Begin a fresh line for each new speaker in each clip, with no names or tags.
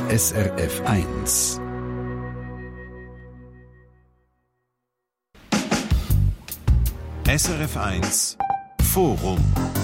SRF 1. SRF 1 Forum.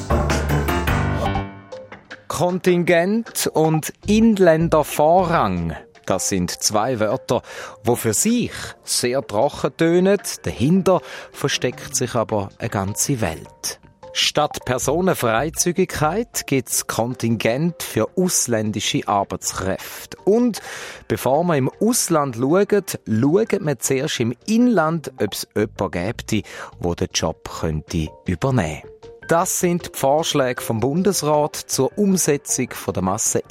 Kontingent und Inländervorrang. Das sind zwei Wörter, die für sich sehr trocken tönen. Dahinter versteckt sich aber eine ganze Welt. Statt Personenfreizügigkeit gibt es Kontingent für ausländische Arbeitskräfte. Und bevor man im Ausland schaut man zuerst im Inland, ob es jemanden gäbe, der den Job übernehmen könnte. Das sind die Vorschläge vom Bundesrat zur Umsetzung der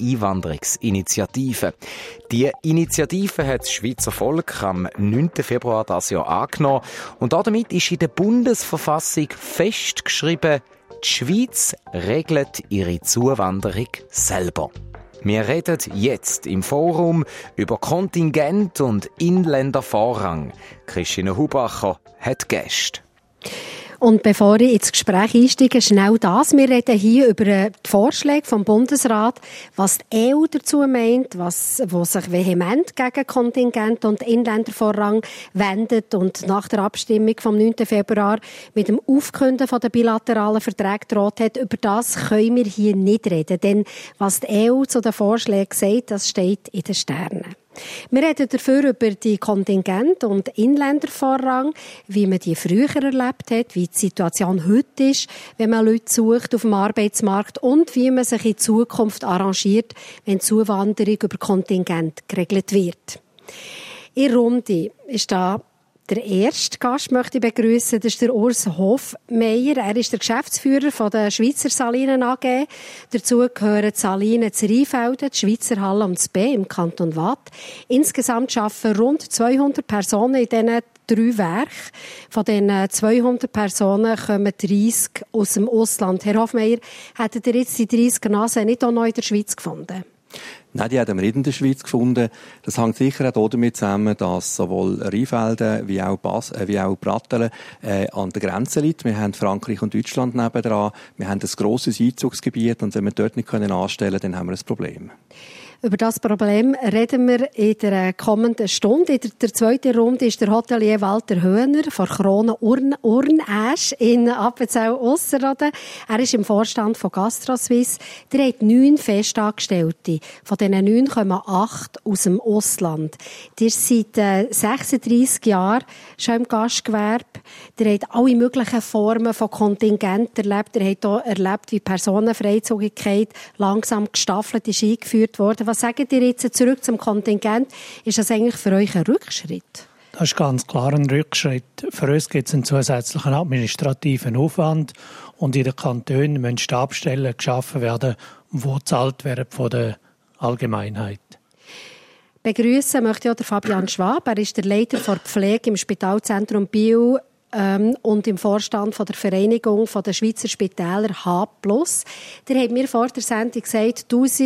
Masseneinwanderungsinitiative. Die Initiative hat das Schweizer Volk am 9. Februar dieses Jahr angenommen. Und damit ist in der Bundesverfassung festgeschrieben, die Schweiz regelt ihre Zuwanderung selber. Wir reden jetzt im Forum über Kontingent und Inländervorrang. Christine Hubacher hat Gäste.
Und bevor ich ins Gespräch einsteige, schnell das. Wir reden hier über die Vorschläge vom Bundesrat, was die EU dazu meint, wo sich vehement gegen Kontingent und Inländervorrang wendet und nach der Abstimmung vom 9. Februar mit dem Aufkünden der bilateralen Verträge droht hat. Über das können wir hier nicht reden, denn was die EU zu den Vorschlägen sagt, das steht in den Sternen. Wir reden dafür über die Kontingent- und Inländervorrang, wie man die früher erlebt hat, wie die Situation heute ist, wenn man Leute sucht auf dem Arbeitsmarkt und wie man sich in Zukunft arrangiert, wenn Zuwanderung über Kontingent geregelt wird. In der Runde ist da der erste Gast, möchte ich begrüßen, das ist der Urs Hofmeier. Er ist der Geschäftsführer von der Schweizer Salinen AG. Dazu gehören die Salinen zu Rheinfelden, die Schweizer Halle und das B im Kanton Waadt. Insgesamt arbeiten rund 200 Personen in diesen 3 Werken. Von diesen 200 Personen kommen 30 aus dem Ausland. Herr Hofmeier, hättet ihr jetzt die 30er Nasen nicht auch noch in der Schweiz gefunden?
Nein, die haben wir nicht in der Schweiz gefunden. Das hängt sicher auch damit zusammen, dass sowohl Rheinfelden wie auch Brattelen an der Grenze liegt. Wir haben Frankreich und Deutschland nebendran. Wir haben ein grosses Einzugsgebiet und wenn wir dort nicht anstellen können, dann haben wir ein Problem.
Über das Problem reden wir in der kommenden Stunde. In der zweiten Runde ist der Hotelier Walter Höhner von Krone Urnaesch in Appenzell-Ausserrhoden. Er ist im Vorstand von GastroSuisse. Der hat 9 Festangestellte. Von diesen 9 kommen 8 aus dem Ausland. Der ist seit 36 Jahren schon im Gastgewerbe. Der hat alle möglichen Formen von Kontingent erlebt. Er hat auch erlebt, wie Personenfreizügigkeit langsam gestaffelt ist eingeführt worden. Was sagt ihr jetzt zurück zum Kontingent? Ist das eigentlich für euch ein Rückschritt?
Das ist ganz klar ein Rückschritt. Für uns gibt es einen zusätzlichen administrativen Aufwand und in den Kantonen müssen Stabsstellen geschaffen werden, die bezahlt werden von der Allgemeinheit. Begrüßen möchte ich auch Fabian Schwab. Er ist der Leiter der Pflege im Spitalzentrum Biel und im Vorstand von der Vereinigung der Schweizer Spitäler H+. Der hat mir vor der Sendung gesagt,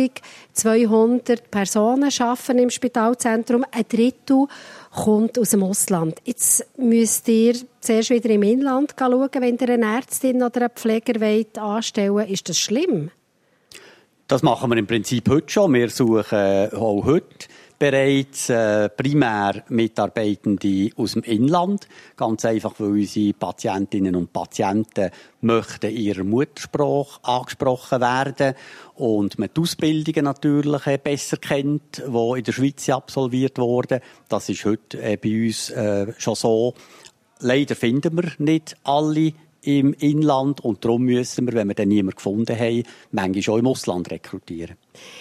1200 Personen arbeiten im Spitalzentrum, ein Drittel kommt aus dem Ausland. Jetzt müsst ihr zuerst wieder im Inland schauen, wenn ihr eine Ärztin oder einen Pfleger anstellen wollt. Ist das schlimm?
Das machen wir im Prinzip heute schon. Wir suchen auch heute bereits primär Mitarbeitende aus dem Inland. Ganz einfach, weil unsere Patientinnen und Patienten möchten in ihrer Muttersprache angesprochen werden und man die Ausbildungen natürlich besser kennt, die in der Schweiz absolviert wurden. Das ist heute bei uns schon so. Leider finden wir nicht alle im Inland und darum müssen wir, wenn wir dann niemanden gefunden haben, manchmal schon im Ausland rekrutieren.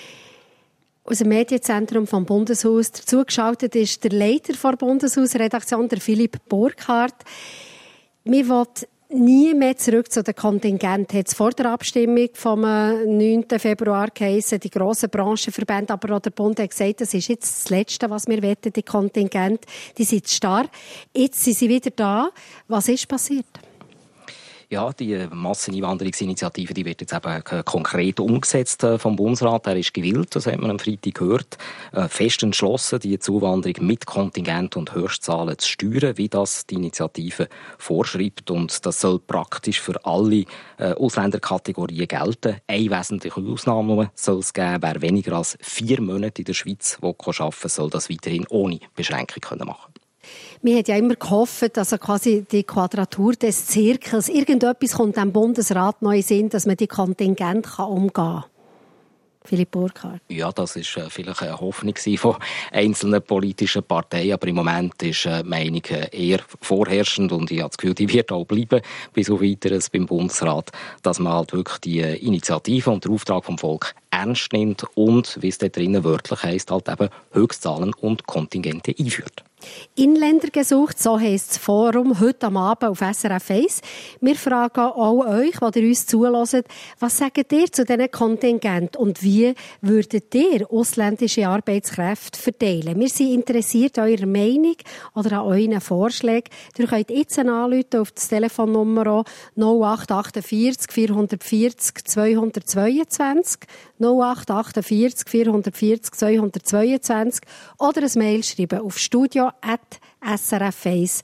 Aus dem Medienzentrum vom Bundeshaus dazugeschaltet ist der Leiter der Bundeshausredaktion, der Philipp Burkhardt. Wir wollen nie mehr zurück zu den Kontingenten. Hat es vor der Abstimmung vom 9. Februar geheissen, die grossen Branchenverbände, aber auch der Bund hat gesagt, das ist jetzt das Letzte, was wir wollen, die Kontingente. Die sind starr. Jetzt sind sie wieder da. Was ist passiert?
Ja, die Masseneinwanderungsinitiative, die wird jetzt eben konkret umgesetzt vom Bundesrat. Er ist gewillt, das hat man am Freitag gehört, fest entschlossen, die Zuwanderung mit Kontingent und Höchstzahlen zu steuern, wie das die Initiative vorschreibt. Und das soll praktisch für alle Ausländerkategorien gelten. Eine wesentliche Ausnahme soll es geben, wer weniger als 4 Monate in der Schweiz arbeiten will, soll das weiterhin ohne Beschränkung machen können.
Wir haben ja immer gehofft, dass quasi die Quadratur des Zirkels, irgendetwas kommt dem Bundesrat neu in den Sinn, dass man die Kontingente umgehen kann. Philipp Burkhardt.
Ja, das ist vielleicht eine Hoffnung von einzelnen politischen Parteien, aber im Moment ist die Meinung eher vorherrschend und ich habe das Gefühl, die wird auch bleiben, bis auf Weiteres beim Bundesrat, dass man halt wirklich die Initiative und den Auftrag vom Volk ernst nimmt und, wie es da drinnen wörtlich heisst, halt eben Höchstzahlen und Kontingente einführt.
Inländer gesucht, so heisst das Forum heute am Abend auf SRF 1. Wir fragen auch euch, die ihr uns zuhört, was sagt ihr zu diesen Kontingenten und wie würdet ihr ausländische Arbeitskräfte verteilen? Wir sind interessiert an eurer Meinung oder an euren Vorschlägen. Ihr könnt jetzt anrufen auf das Telefonnummer 0848 440 222 0848 440 222 oder ein Mail schreiben auf studio@srf1.ch.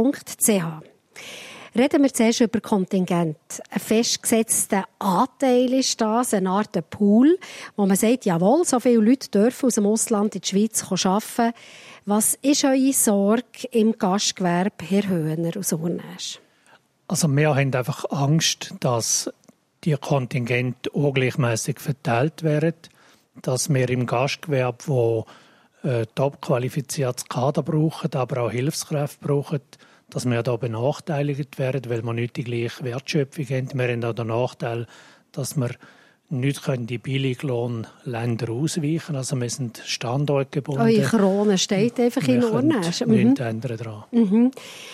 Reden wir zuerst über Kontingent. Ein festgesetzter Anteil ist das, eine Art Pool, wo man sagt, jawohl, so viele Leute dürfen aus dem Ausland in die Schweiz arbeiten. Was ist eure Sorge im Gastgewerbe, Herr Höhner aus Urnäsch?
Also wir haben einfach Angst, dass die Kontingente ungleichmäßig verteilt werden, dass wir im Gastgewerbe, wo top qualifiziertes Kader brauchen, aber auch Hilfskräfte brauchen, dass wir da benachteiligt werden, weil wir nicht die gleiche Wertschöpfung haben. Wir haben auch den Nachteil, dass wir nicht die Billiglohnländer ausweichen können. Also wir sind standortgebunden.
Eure Krone steht einfach in Urnäsch.
Nichts ändern daran.
Mhm.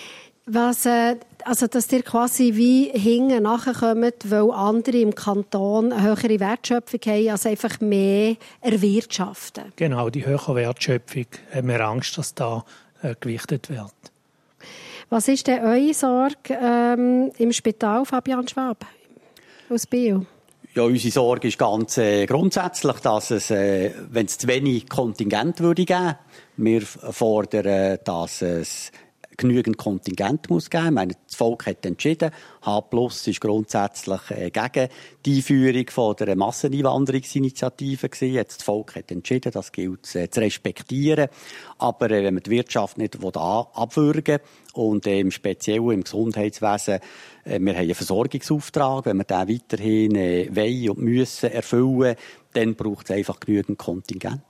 Also, dass ihr quasi wie hinten nachkommt, weil andere im Kanton eine höhere Wertschöpfung haben, also einfach mehr erwirtschaften.
Genau, die höhere Wertschöpfung haben wir Angst, dass da gewichtet wird.
Was ist denn eure Sorge im Spital, Fabian Schwab, aus Biel?
Ja, unsere Sorge ist ganz grundsätzlich, dass es, wenn es zu wenig Kontingent würde geben, wir fordern, dass es genügend Kontingent muss geben. Ich meine, das Volk hat entschieden. H+ ist grundsätzlich gegen die Einführung von der Masseneinwanderungsinitiative gewesen. Jetzt das Volk hat entschieden, das gilt zu respektieren. Aber wenn man die Wirtschaft nicht abwürgen und im Speziellen im Gesundheitswesen, wir haben einen Versorgungsauftrag, wenn wir den weiterhin wollen und müssen erfüllen, dann braucht es einfach genügend Kontingent.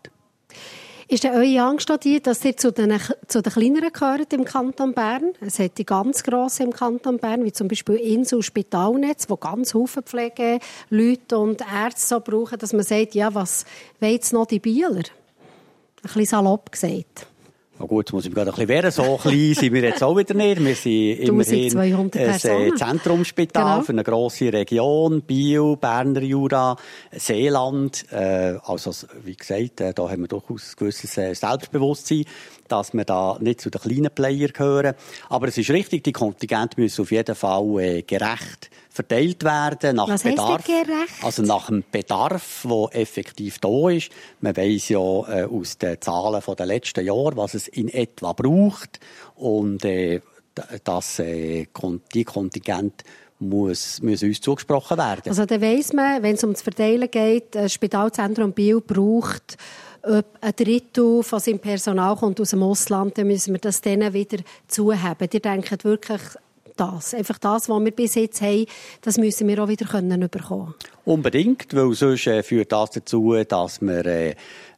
Ist denn eure Angst auch die, dass ihr zu den kleineren gehört im Kanton Bern? Es hat die ganz grossen im Kanton Bern, wie zum Beispiel Insel Spitalnetz, wo ganz viele Pflegeleute und Ärzte so brauchen, dass man sagt, ja, was wollen jetzt noch die Bieler? Ein bisschen salopp gesagt.
Na gut, jetzt muss ich mich gerade ein bisschen wehren. So klein sind wir jetzt auch wieder nicht. Wir sind immerhin ein Zentrumsspital genau. Für eine grosse Region. Biel, Berner Jura, Seeland. Also, wie gesagt, da haben wir durchaus ein gewisses Selbstbewusstsein, dass wir da nicht zu den kleinen Player gehören. Aber es ist richtig, die Kontingente müssen auf jeden Fall gerecht verteilt werden nach Bedarf. Also nach dem Bedarf, der effektiv da ist. Man weiss ja aus den Zahlen der letzten Jahre, was es in etwa braucht. Und dass die Kontingente müssen uns zugesprochen werden.
Also dann weiss man, wenn es um das Verteilen geht, das Spitalzentrum Biel braucht ein Drittel von seinem Personal kommt aus dem Ausland, dann müssen wir das denen wieder zuheben. Ihr denkt wirklich das. Einfach das, was wir bis jetzt haben, das müssen wir auch wieder bekommen können.
Unbedingt, weil sonst führt das dazu, dass wir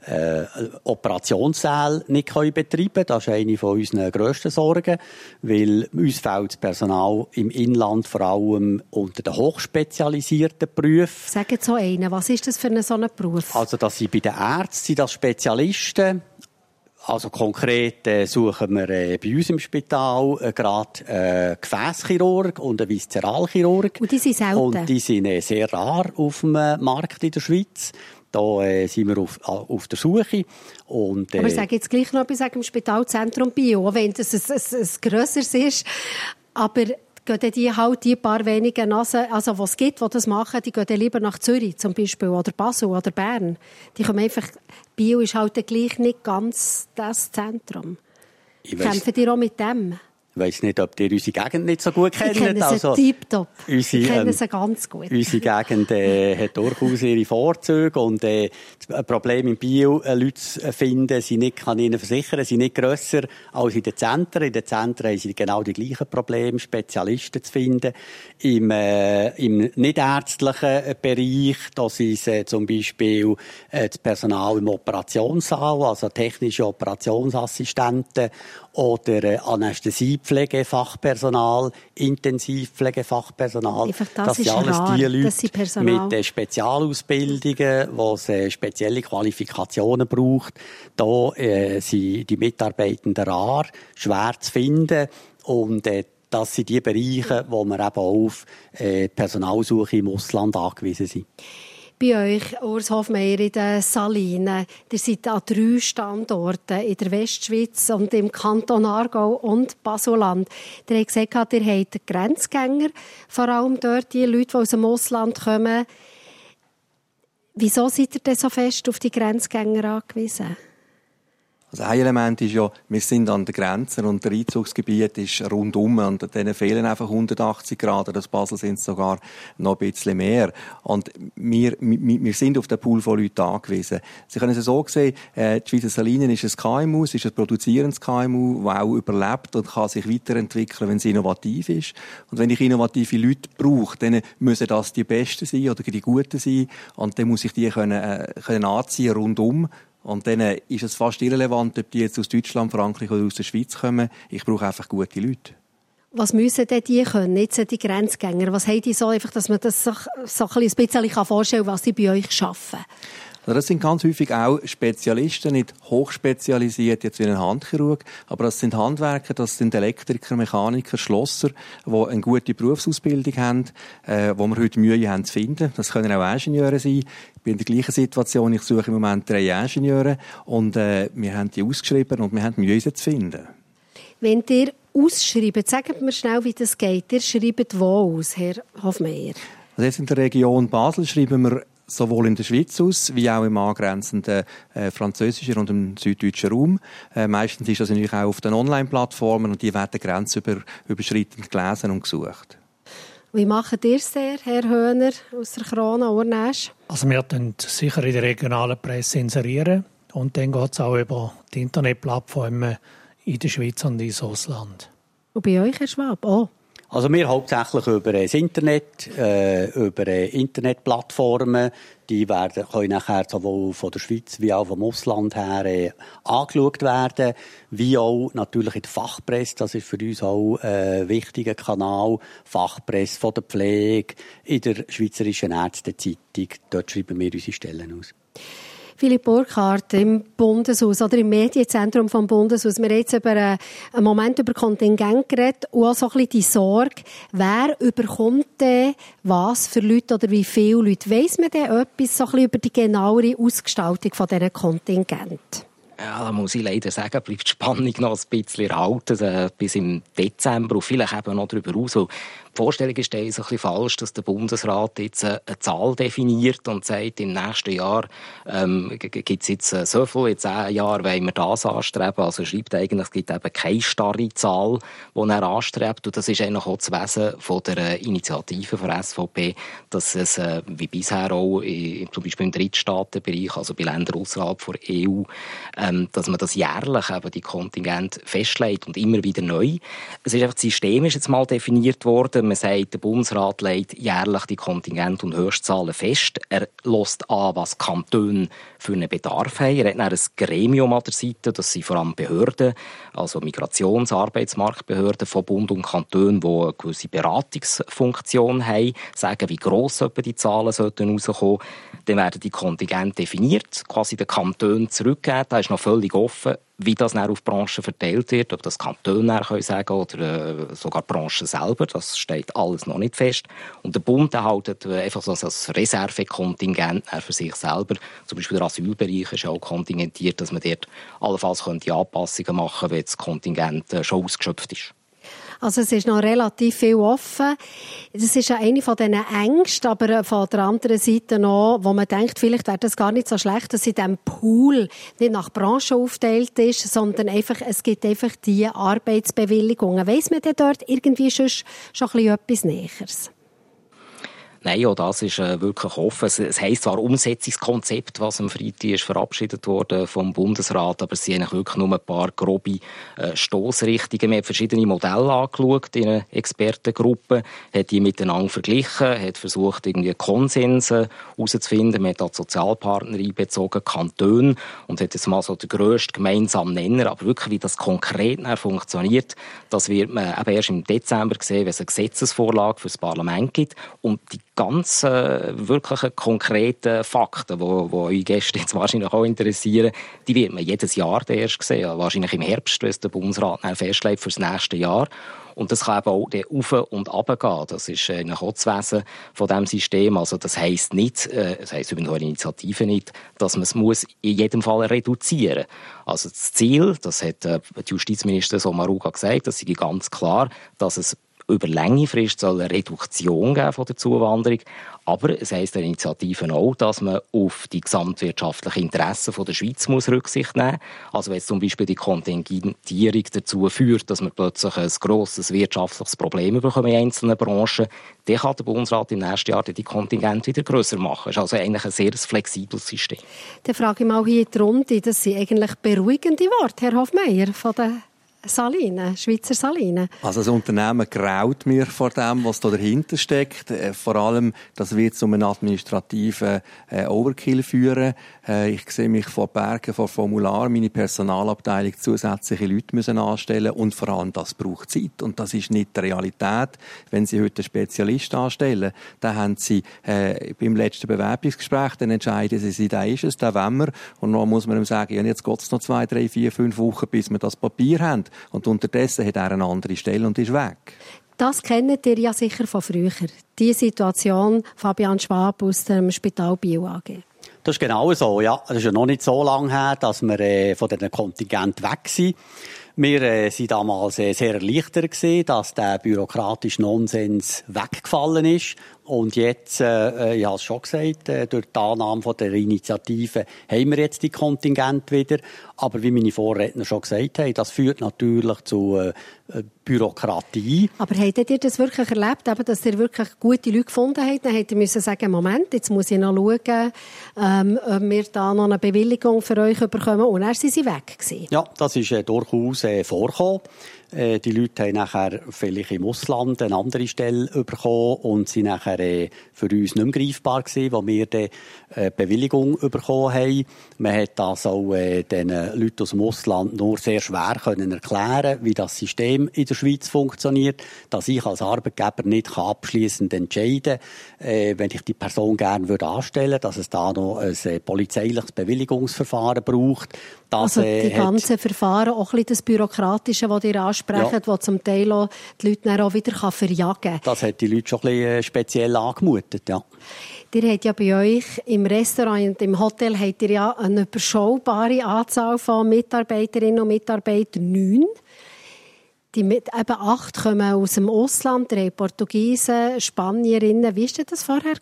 Operationssäle nicht betreiben können. Das ist eine von unseren grössten Sorgen, weil uns fehlt das Personal im Inland vor allem unter den hochspezialisierten Berufen.
Sagen Sie so einen, was ist das für so einen Beruf?
Also, dass sie bei den Ärzten sind das Spezialisten. Also konkret suchen wir bei uns im Spital gerade einen Gefäßchirurg und einen Viszeralchirurg.
Und die sind selten?
Und die sind sehr rar auf dem Markt in der Schweiz. Da sind wir auf der Suche. Und,
aber ich sage jetzt gleich noch etwas im Spitalzentrum Bio, wenn das ein grösseres ist. Aber gehen die halt die paar wenigen Nasen, also die es gibt, die das machen, die gehen dann lieber nach Zürich zum Beispiel oder Basel oder Bern. Die kommen einfach, Biel ist halt gleich nicht ganz das Zentrum. Kämpfen die auch mit dem?
Ich weiss nicht, ob ihr unsere Gegend nicht so gut kennt.
Ich kenne sie tiptop. Ich kenne sie ganz gut.
Unsere Gegend hat durchaus ihre Vorzüge und das Problem in Biel, Leute zu finden, kann ich Ihnen versichern, sind nicht grösser als in den Zentren. In den Zentren haben sie genau die gleichen Probleme, Spezialisten zu finden. Im nichtärztlichen Bereich, das ist zum Beispiel das Personal im Operationssaal, also technische Operationsassistenten oder Anästhesiepflegefachpersonal, Intensivpflegefachpersonal.
Das sind
alles
rar,
die Leute mit Spezialausbildungen, wo es spezielle Qualifikationen braucht. Da sind die Mitarbeitenden rar, schwer zu finden und das sind die Bereiche, wo wir eben auf Personalsuche im Ausland angewiesen sind.
Bei euch, Urs Hofmeier, in den Salinen, ihr seid an 3 Standorten in der Westschweiz und im Kanton Aargau und Baselland. Ihr habt gesagt, ihr habt Grenzgänger, vor allem dort die Leute, die aus dem Ausland kommen. Wieso seid ihr denn so fest auf die Grenzgänger angewiesen?
Also ein Element ist ja, wir sind an den Grenzen und der Einzugsgebiet ist rundum und denen fehlen einfach 180 Grad. Das Basel sind es sogar noch ein bisschen mehr. Und wir sind auf den Pool von Leuten angewiesen. Sie können es so sehen, die Schweizer Salinen ist ein KMU, es ist ein produzierendes KMU, das auch überlebt und kann sich weiterentwickeln, wenn es innovativ ist. Und wenn ich innovative Leute brauche, dann müssen das die Besten sein oder die Guten sein. Und dann muss ich die können anziehen rundum. Und dann ist es fast irrelevant, ob die jetzt aus Deutschland, Frankreich oder aus der Schweiz kommen. Ich brauche einfach gute Leute. Was
müssen denn die können, jetzt die Grenzgänger? Was haben die so, einfach, dass man das sich so ein bisschen vorstellen kann, was die bei euch arbeiten?
Also das sind ganz häufig auch Spezialisten, nicht hochspezialisiert jetzt wie ein Handchirurg, aber das sind Handwerker, das sind Elektriker, Mechaniker, Schlosser, die eine gute Berufsausbildung haben, wo wir heute Mühe haben zu finden. Das können auch Ingenieure sein. Ich bin in der gleichen Situation, ich suche im Moment 3 Ingenieure und wir haben die ausgeschrieben und wir haben Mühe, sie zu finden.
Wenn ihr ausschreibt, sagt mir schnell, wie das geht. Ihr schreibt wo aus, Herr Hofmeier?
Also jetzt in der Region Basel schreiben wir sowohl in der Schweiz aus, wie auch im angrenzenden französischen und im süddeutschen Raum. Meistens ist das natürlich auch auf den Online-Plattformen und die werden grenzüberschreitend gelesen und gesucht.
Wie macht ihr es, Herr Höhner aus der Krone Ornäsch?
Also wir tun sicher in der regionalen Presse inserieren und dann geht es auch über die Internetplattformen in der Schweiz und ins Ausland.
Und bei euch, Herr Schwab, auch?
Also wir hauptsächlich über das Internet, über Internetplattformen. Die können nachher sowohl von der Schweiz wie auch vom Ausland her angeschaut werden. Wie auch natürlich in der Fachpresse. Das ist für uns auch ein wichtiger Kanal. Fachpresse von der Pflege, in der Schweizerischen Ärztezeitung. Dort schreiben wir unsere Stellen aus.
Philipp Burkhardt im Bundeshaus oder im Medienzentrum vom Bundeshaus. Wir haben jetzt einen Moment über Kontingent geredet und auch so ein bisschen die Sorge, wer überkommt denn was für Leute oder wie viele Leute? Weiss man denn etwas so ein bisschen über die genauere Ausgestaltung von diesen Kontingenten?
Ja, da muss ich leider sagen, bleibt die Spannung noch ein bisschen erhalten, bis im Dezember und vielleicht eben noch darüber hinaus. Die Vorstellung ist ein bisschen falsch, dass der Bundesrat jetzt eine Zahl definiert und sagt, im nächsten Jahr gibt es jetzt so viel, in 10 Jahren wollen wir das anstreben. Also schreibt eigentlich, es gibt eben keine starre Zahl, die er anstrebt. Und das ist eigentlich auch das Wesen von der Initiative von der SVP, dass es wie bisher auch zum Beispiel im Drittstaatenbereich, also bei Ländern außerhalb der EU, dass man das jährlich eben die Kontingente festlegt und immer wieder neu. Es ist einfach, das System ist jetzt mal definiert worden. Man sagt, der Bundesrat legt jährlich die Kontingent- und Höchstzahlen fest. Er lässt an, was Kantone für einen Bedarf haben. Er hat dann ein Gremium an der Seite, das sind vor allem Behörden, also Migrations-, Arbeitsmarktbehörden von Bund und Kantonen, die eine gewisse Beratungsfunktion haben, sagen, wie gross die Zahlen rauskommen sollten. Dann werden die Kontingente definiert, quasi den Kantonen zurückgegeben. Da ist noch völlig offen, wie das dann auf Branchen verteilt wird, ob das Kantone sagen oder sogar die Branchen selber, das steht alles noch nicht fest. Und der Bund hält einfach so ein Reservekontingent für sich selber. Zum Beispiel der Asylbereich ist ja auch kontingentiert, dass man dort allenfalls Anpassungen machen könnte, wenn das Kontingent schon ausgeschöpft ist.
Also es ist noch relativ viel offen. Das ist ja eine von diesen Ängsten, aber von der anderen Seite noch, wo man denkt, vielleicht wäre das gar nicht so schlecht, dass in diesem Pool nicht nach Branchen aufgeteilt ist, sondern einfach, es gibt einfach die Arbeitsbewilligungen. Weiss man denn dort irgendwie schon ein bisschen etwas Näheres?
Nein, ja, das ist wirklich offen. Es heisst zwar Umsetzungskonzept, was am Freitag ist verabschiedet wurde vom Bundesrat, aber es sind eigentlich wirklich nur ein paar grobe Stossrichtungen. Man hat verschiedene Modelle angeschaut in einer Expertengruppe, hat die miteinander verglichen, hat versucht, irgendwie Konsense herauszufinden. Man hat auch die Sozialpartner einbezogen, Kantone, und hat jetzt mal so den grössten gemeinsamen Nenner. Aber wirklich, wie das konkret funktioniert, das wird man eben erst im Dezember sehen, wenn es eine Gesetzesvorlage für das Parlament gibt. Und die ganz wirklich konkreten Fakten, die euch Gäste jetzt wahrscheinlich auch interessieren, die wird man jedes Jahr erst sehen. Wahrscheinlich im Herbst, wenn es der Bundesrat festlegt für das nächste Jahr. Und das kann eben auch auf und runter gehen. Das ist eigentlich auch das Wesen von diesem System. Also das heisst nicht, das heisst übrigens auch Initiative nicht, dass man es muss in jedem Fall reduzieren muss. Also das Ziel, das hat die Justizministerin Sommaruga gesagt, das ist ganz klar, dass es über lange Frist soll eine Reduktion geben von der Zuwanderung. Aber es heisst der Initiative auch, dass man auf die gesamtwirtschaftlichen Interessen der Schweiz muss Rücksicht nehmen muss. Also wenn zum Beispiel die Kontingentierung dazu führt, dass man plötzlich ein grosses wirtschaftliches Problem bekommt in einzelnen Branchen, dann kann der Bundesrat im nächsten Jahr die Kontingente wieder grösser machen. Das ist also eigentlich ein sehr flexibles System.
Dann frage ich mal hier in die Runde, das sind eigentlich beruhigende Worte, Herr Hofmeier, von der Salinen, Schweizer Salinen. Also
das Unternehmen graut mir vor dem, was da dahinter steckt. Vor allem, das wird zu einem administrativen Overkill führen. Ich sehe mich vor Bergen, vor Formularen, meine Personalabteilung zusätzliche Leute müssen anstellen und vor allem, das braucht Zeit. Und das ist nicht die Realität. Wenn Sie heute einen Spezialist anstellen, dann haben Sie beim letzten Bewerbungsgespräch, dann entscheiden Sie, da ist es, da wollen wir. Und dann muss man ihm sagen, ja, jetzt geht es noch 2, 3, 4, 5 Wochen, bis wir das Papier haben. Und unterdessen hat er eine andere Stelle und ist weg.
Das kennt ihr ja sicher von früher. Die Situation, Fabian Schwab aus dem Spital Biel AG.
Das ist genau so, ja. Es ist ja noch nicht so lange her, dass wir von diesem Kontingent weg sind. Wir waren damals sehr erleichtert gewesen, dass der bürokratische Nonsens weggefallen ist. Und jetzt, ich habe es schon gesagt, durch die Annahme von der Initiative haben wir jetzt die Kontingente wieder. Aber wie meine Vorredner schon gesagt haben, das führt natürlich zu Bürokratie.
Aber habt ihr das wirklich erlebt, dass ihr wirklich gute Leute gefunden habt? Dann hättet ihr müssen sagen, Moment, jetzt muss ich noch schauen, ob wir da noch eine Bewilligung für euch bekommen. Und dann sind sie weg gewesen.
Ja, das ist durchaus vorgekommen. Die Leute haben nachher vielleicht im Ausland eine andere Stelle bekommen und sind nachher für uns nicht mehr greifbar gewesen, wo wir die Bewilligung bekommen haben. Man hat das auch den Leuten aus dem Ausland nur sehr schwer können erklären, wie das System in der Schweiz funktioniert, dass ich als Arbeitgeber nicht abschliessend entscheiden kann, wenn ich die Person gerne anstellen würde, dass es da noch ein polizeiliches Bewilligungsverfahren braucht. Das,
also die ganzen Verfahren, auch ein bisschen das Bürokratische, das ihr ansprecht, ja, das zum Teil auch die Leute dann auch wieder verjagen kann.
Das hat die Leute schon ein bisschen speziell angemutet, ja.
Ihr habt ja bei euch im Restaurant und im Hotel habt ihr ja eine überschaubare Anzahl von Mitarbeiterinnen und Mitarbeitern, 9. Eben 8 kommen aus dem Ausland, 3 Portugiesen, Spanierinnen. Wie war das vorher?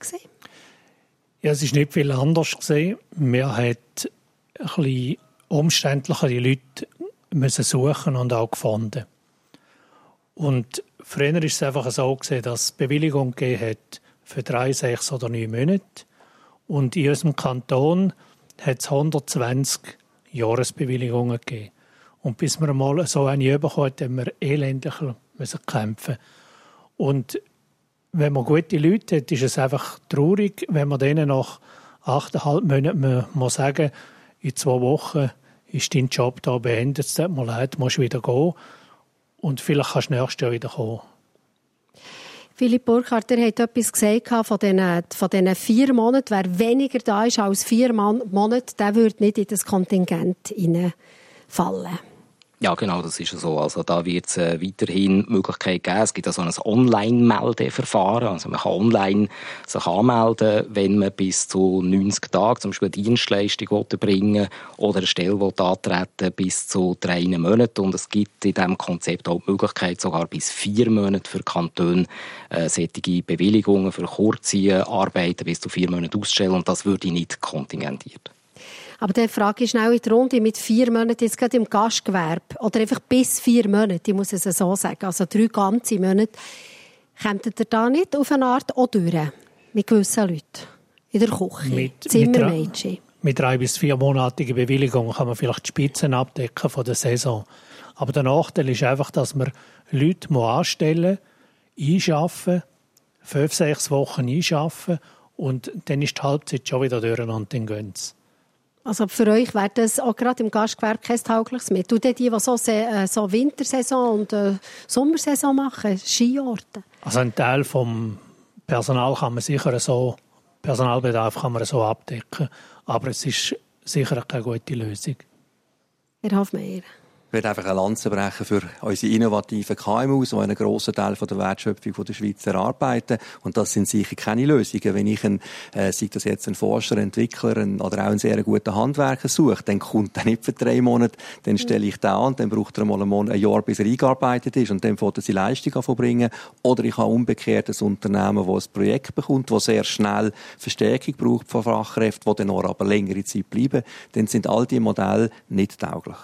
Ja, es ist nicht viel anders gewesen. Wir haben ein bisschen umständlicher die Leute müssen suchen und auch gefunden. Und früher war es einfach so gewesen, dass es Bewilligung gegeben hat für 3, 6 oder 9 Monate. Und in unserem Kanton hat es 120 Jahresbewilligungen gegeben. Und bis wir mal so eine bekommen, haben wir elendlich müssen kämpfen. Und wenn man gute Leute hat, ist es einfach traurig, wenn man denen nach 8,5 Monaten muss sagen, in 2 Wochen ist dein Job da beendet, es tut mir leid, musst wieder gehen. Und vielleicht kannst du nächstes Jahr wieder kommen.
Philipp Burkhardt, ihr habt etwas gesagt von diesen 4 Monaten. Wer weniger da ist als 4 Monate, der würde nicht in das Kontingent hineinfallen.
Ja, genau, das ist so. Also da wird es weiterhin Möglichkeit geben. Es gibt also ein Online-Meldeverfahren. Also man kann online sich anmelden, wenn man bis zu 90 Tage zum Beispiel eine Dienstleistung erbringen oder eine Stelle antreten bis zu 3 Monaten. Und es gibt in diesem Konzept auch die Möglichkeit, sogar bis 4 Monate für Kantone solche Bewilligungen für kurze Arbeiten bis zu 4 Monate auszustellen. Und das würde nicht kontingentiert.
Aber die Frage ist schnell in der Runde, mit 4 Monaten jetzt gerade im Gastgewerbe oder einfach bis 4 Monate, ich muss es so sagen, also 3 ganze Monate, kommt ihr da nicht auf eine Art auch durch mit gewissen Leuten in der Küche, Zimmermädchen?
Mit 3 bis 4 monatigen Bewilligungen kann man vielleicht die Spitzen abdecken von der Saison. Aber der Nachteil ist einfach, dass man Leute anstellen muss, einschaffen, 5-6 Wochen einschaffen und dann ist die Halbzeit schon wieder durch und dann gehen sie.
Also für euch wäre das auch gerade im Gastgewerbe kein taugliches Mittel. Und die so Wintersaison und Sommersaison machen, Skiorte?
Also ein Teil vom Personal kann man sicher so, Personalbedarf kann man so abdecken, aber es ist sicher keine gute Lösung.
Herr Hofmeier.
Ich würde einfach eine Lanze brechen für unsere innovativen KMUs, die einen grossen Teil der Wertschöpfung der Schweiz erarbeiten. Und das sind sicher keine Lösungen. Wenn ich sei das jetzt ein Forscher, ein Entwickler oder auch einen sehr guten Handwerker suche, dann kommt er nicht für 3 Monate, dann stelle ich den an, dann braucht er mal ein Jahr, bis er eingearbeitet ist und dann fängt er seine Leistung anzubringen. Oder ich habe umgekehrt ein Unternehmen, das ein Projekt bekommt, das sehr schnell Verstärkung braucht von Fachkräften, die dann auch aber längere Zeit bleiben. Dann sind all diese Modelle nicht tauglich.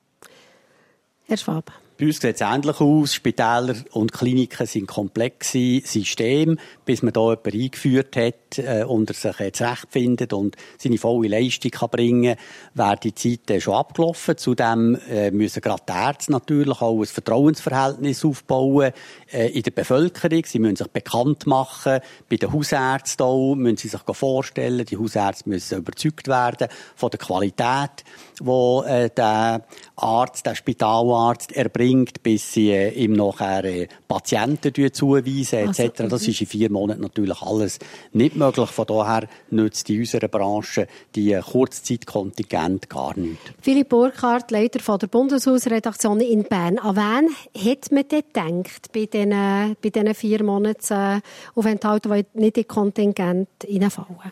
Herr Schwab.
Bei uns sieht es ähnlich aus. Spitäler und Kliniken sind komplexe Systeme, bis man da jemanden eingeführt hat und er sich zurechtfindet und seine volle Leistung kann bringen kann, wäre die Zeit schon abgelaufen. Zudem müssen gerade die Ärzte natürlich auch ein Vertrauensverhältnis aufbauen in der Bevölkerung. Sie müssen sich bekannt machen. Bei den Hausärzten auch müssen sie sich vorstellen. Die Hausärzte müssen überzeugt werden von der Qualität, die der Arzt, der Spitalarzt erbringt, bis sie ihm nachher Patienten zuweisen etc. Das ist in 4 Monaten natürlich alles nicht möglich. Von daher nützt in unserer Branche die Kurzzeitkontingent gar nichts.
Philipp Burkhardt, Leiter von der Bundeshausredaktion in Bern. An wen hat man denn gedacht bei diesen 4 Monaten Aufenthalten, die nicht in Kontingent reinfallen?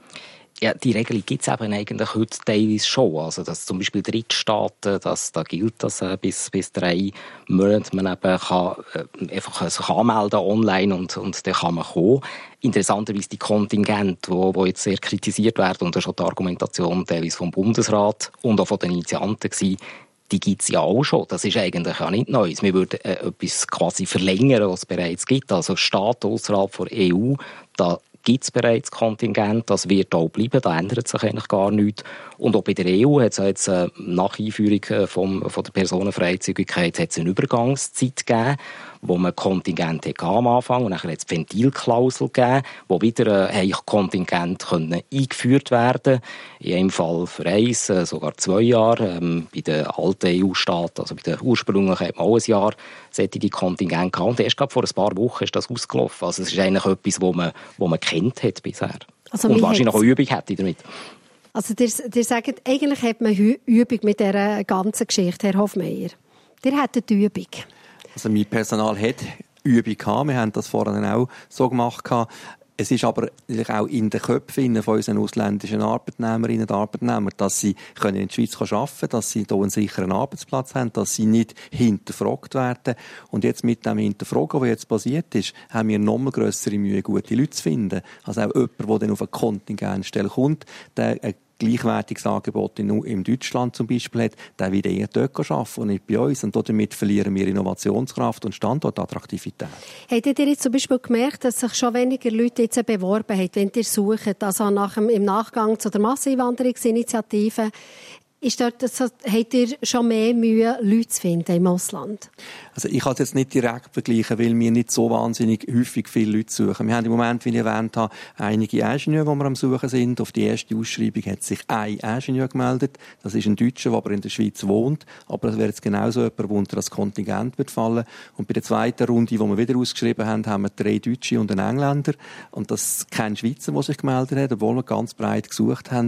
Ja, die Regelung gibt es eben eigentlich heute teilweise schon. Also, dass zum Beispiel Drittstaaten, da gilt das bis 3 Monate, man eben kann einfach sich anmelden online und dann kann man kommen. Interessanterweise die Kontingente, die jetzt sehr kritisiert werden, und das ist auch die Argumentation teilweise vom Bundesrat und auch von den Initianten gewesen, die gibt es ja auch schon. Das ist eigentlich auch nicht Neues. Wir würden etwas quasi verlängern, was es bereits gibt. Also Staaten außerhalb der EU, da gibt es bereits Kontingent, das wird auch bleiben, da ändert sich eigentlich gar nichts. Und auch bei der EU hat es jetzt nach Einführung von der Personenfreizügigkeit hat's eine Übergangszeit gegeben, wo man Kontingent hatte am Anfang und dann hat es die Ventilklausel gegeben, wo wieder Kontingent eingeführt werden. In einem Fall für 1, sogar 2 Jahre. Bei den alten EU-Staaten, also bei den ursprünglichen, hat man auch ein Jahr solche Kontingent gehabt. Und erst vor ein paar Wochen ist das ausgelaufen. Also es ist eigentlich etwas, wo man kennt hat bisher. Also und wahrscheinlich auch Übung hätte damit.
Also ihr sagt, eigentlich hat man Übung mit dieser ganzen Geschichte, Herr Hofmeier. Ihr hättet Übung.
Also mein Personal hat Übung gehabt. Wir haben das vorhin auch so gemacht. Es ist aber auch in den Köpfen von unseren ausländischen Arbeitnehmerinnen und Arbeitnehmern, dass sie in der Schweiz arbeiten können, dass sie hier einen sicheren Arbeitsplatz haben, dass sie nicht hinterfragt werden. Und jetzt mit dem Hinterfragen, was jetzt passiert ist, haben wir noch mal grössere Mühe, gute Leute zu finden. Also auch jemand, der dann auf eine Kontingentstelle kommt, der ein gleichwertiges Angebot in Deutschland zum Beispiel hat, der wird eher dort arbeiten und nicht bei uns. Und damit verlieren wir Innovationskraft und Standortattraktivität. Habt
ihr jetzt zum Beispiel gemerkt, dass sich schon weniger Leute jetzt beworben haben, wenn ihr sucht, also im Nachgang zu der Masseneinwanderungsinitiative? Habt ihr schon mehr Mühe, Leute zu finden im Ausland?
Also ich kann es jetzt nicht direkt vergleichen, weil wir nicht so wahnsinnig häufig viele Leute suchen. Wir haben im Moment, wie ich erwähnt habe, einige Ingenieure, die wir am Suchen sind. Auf die erste Ausschreibung hat sich ein Ingenieur gemeldet. Das ist ein Deutscher, der aber in der Schweiz wohnt. Aber das wäre jetzt genauso jemand, der unter das Kontingent wird fallen. Und bei der zweiten Runde, die wir wieder ausgeschrieben haben, haben wir 3 Deutsche und einen Engländer. Und das ist kein Schweizer, der sich gemeldet hat, obwohl wir ganz breit gesucht haben.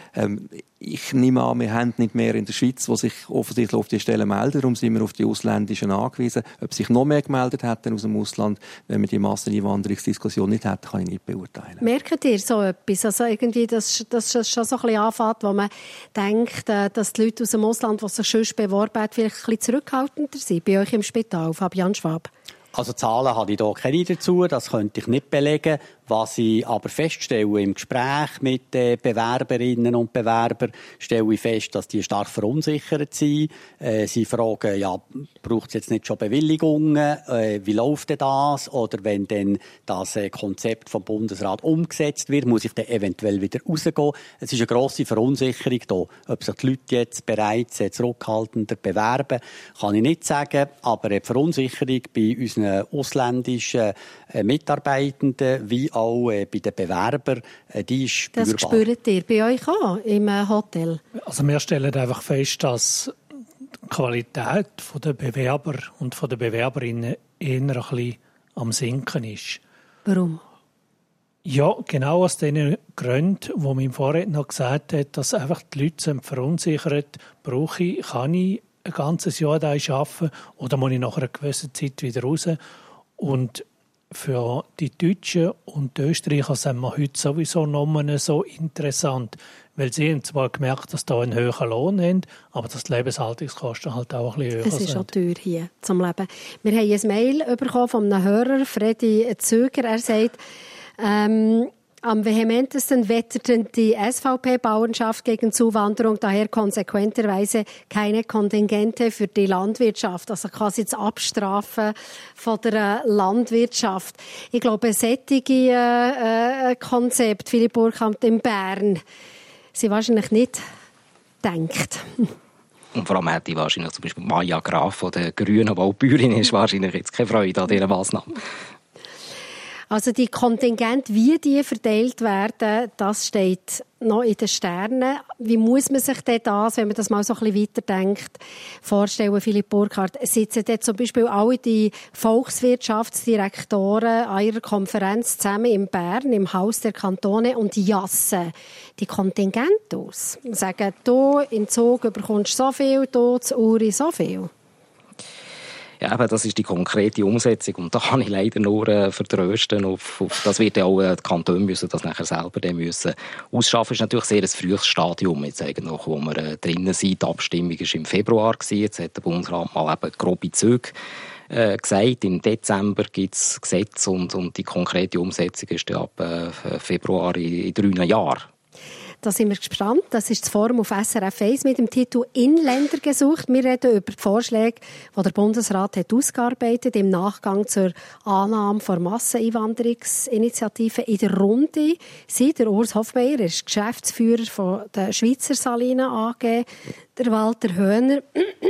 Ich nehme an, wir haben nicht mehr in der Schweiz, die sich offensichtlich auf die Stelle melden. Darum sind wir auf die Ausländischen angewiesen. Ob sich noch mehr gemeldet hätten aus dem Ausland, wenn wir die Masseneinwanderungsdiskussion nicht hätten, kann ich nicht beurteilen.
Merkt ihr so etwas? Also irgendwie, dass es schon so ein bisschen anfängt, wo man denkt, dass die Leute aus dem Ausland, die sich schon beworben haben, vielleicht ein bisschen zurückhaltender sind bei euch im Spital, Fabian Schwab?
Also Zahlen habe ich da keine dazu, das könnte ich nicht belegen. Was ich aber feststelle im Gespräch mit den Bewerberinnen und Bewerbern, stelle ich fest, dass die stark verunsichert sind. Sie fragen, ja, braucht es jetzt nicht schon Bewilligungen? Wie läuft denn das? Oder wenn dann das Konzept vom Bundesrat umgesetzt wird, muss ich dann eventuell wieder rausgehen? Es ist eine grosse Verunsicherung da. Ob sich die Leute jetzt bereits zurückhaltender bewerben, kann ich nicht sagen. Aber die Verunsicherung bei unseren ausländischen Mitarbeitenden wie auch bei den Bewerbern, die ist spürbar.
Das spürt ihr bei euch auch im Hotel?
Also wir stellen einfach fest, dass die Qualität der Bewerber und der Bewerberinnen eher ein bisschen am Sinken ist.
Warum?
Ja, genau aus den Gründen, wo mein Vorredner gesagt hat, dass einfach die Leute sind verunsichert, kann ich ein ganzes Jahr da arbeiten oder muss ich nach einer gewissen Zeit wieder raus? Und für die Deutschen und die Österreicher sind wir heute sowieso noch mal so interessant, weil sie haben zwar gemerkt, dass da einen höheren Lohn haben, aber dass die Lebenshaltungskosten halt auch ein bisschen höher sind.
Es ist auch teuer hier zum Leben. Wir haben ein Mail bekommen von einem Hörer, Freddy Zöger. Er sagt, am vehementesten wettert die SVP-Bauernschaft gegen Zuwanderung, daher konsequenterweise keine Kontingente für die Landwirtschaft. Also quasi das Abstrafen von der Landwirtschaft. Ich glaube, ein solches Konzept, Philipp Burkhardt, in Bern, sie wahrscheinlich nicht denkt.
Und vor allem hätte wahrscheinlich zum Beispiel Maja Graf von den Grünen, die auch Bäuerin ist, wahrscheinlich jetzt keine Freude an dieser Massnahme.
Also die Kontingente, wie die verteilt werden, das steht noch in den Sternen. Wie muss man sich denn das, wenn man das mal so ein bisschen weiterdenkt, vorstellen, Philipp Burkhardt? Sitzen dort zum Beispiel alle die Volkswirtschaftsdirektoren an ihrer Konferenz zusammen in Bern, im Haus der Kantone, und jassen die Kontingente aus? Sagen, du in Zug bekommst so viel, du zu Uri so viel.
Ja, aber das ist die konkrete Umsetzung und da kann ich leider nur vertrösten. Das wird ja auch die Kantone müssen das nachher selber müssen ausschaffen. Das ist natürlich sehr ein frühes Stadium, jetzt eigentlich, wo wir drinnen sind. Die Abstimmung war im Februar. Jetzt hat der Bundesrat mal eben grobe Züge gesagt. Im Dezember gibt es Gesetze und die konkrete Umsetzung ist ab Februar in 3 Jahren.
Da sind wir gespannt. Das ist das Forum auf SRF 1 mit dem Titel «Inländer gesucht». Wir reden über die Vorschläge, die der Bundesrat hat ausgearbeitet im Nachgang zur Annahme der Masseneinwanderungsinitiative. In der Runde sind der Urs Hofmeier, er ist Geschäftsführer von der Schweizer Salinen AG, der Walter Höhner,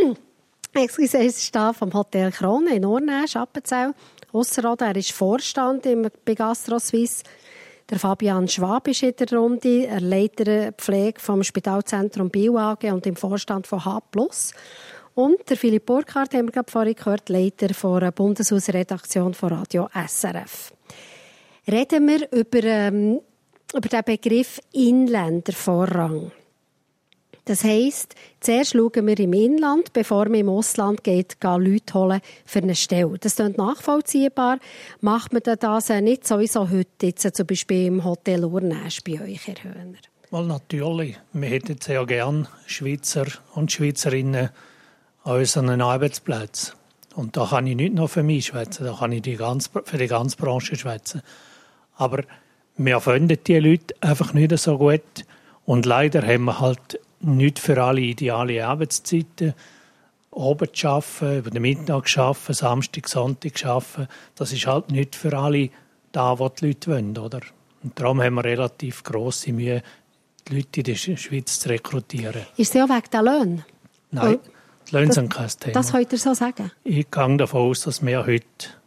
ist da vom Hotel Krone in Ornäsch, Appenzell, Ausserrhoden. Er ist Vorstand bei Gastro Suisse. Der Fabian Schwab ist in der Runde, er Leiter Pflege vom Spitalzentrum Bio AG und im Vorstand von H+. Und der Philipp Burkhardt, haben wir gerade vorhin gehört, Leiter der Bundeshausredaktion von Radio SRF. Reden wir über den Begriff Inländervorrang. Das heisst, zuerst schauen wir im Inland, bevor man im Ausland geht, Leute holen für eine Stelle. Das klingt nachvollziehbar. Macht man das nicht sowieso heute, jetzt zum Beispiel im Hotel Urnäsch bei euch, Herr Höhner?
Well, natürlich. Wir hätten sehr gerne Schweizer und Schweizerinnen an unseren Arbeitsplätzen. Und da kann ich nicht nur für mich schwätzen, da kann ich für die ganze Branche schwätzen. Aber wir finden die Leute einfach nicht so gut. Und leider haben wir halt nicht für alle ideale Arbeitszeiten. Abend arbeiten, über den Mittag arbeiten, Samstag, Sonntag arbeiten. Das ist halt nicht für alle da, was die Leute wollen, oder? Und darum haben wir relativ grosse Mühe, die Leute in der Schweiz zu rekrutieren.
Ist es ja wegen der Löhne?
Nein, Die Löhne sind kein Thema.
Das könnt ihr so sagen?
Ich gehe davon aus, dass wir heute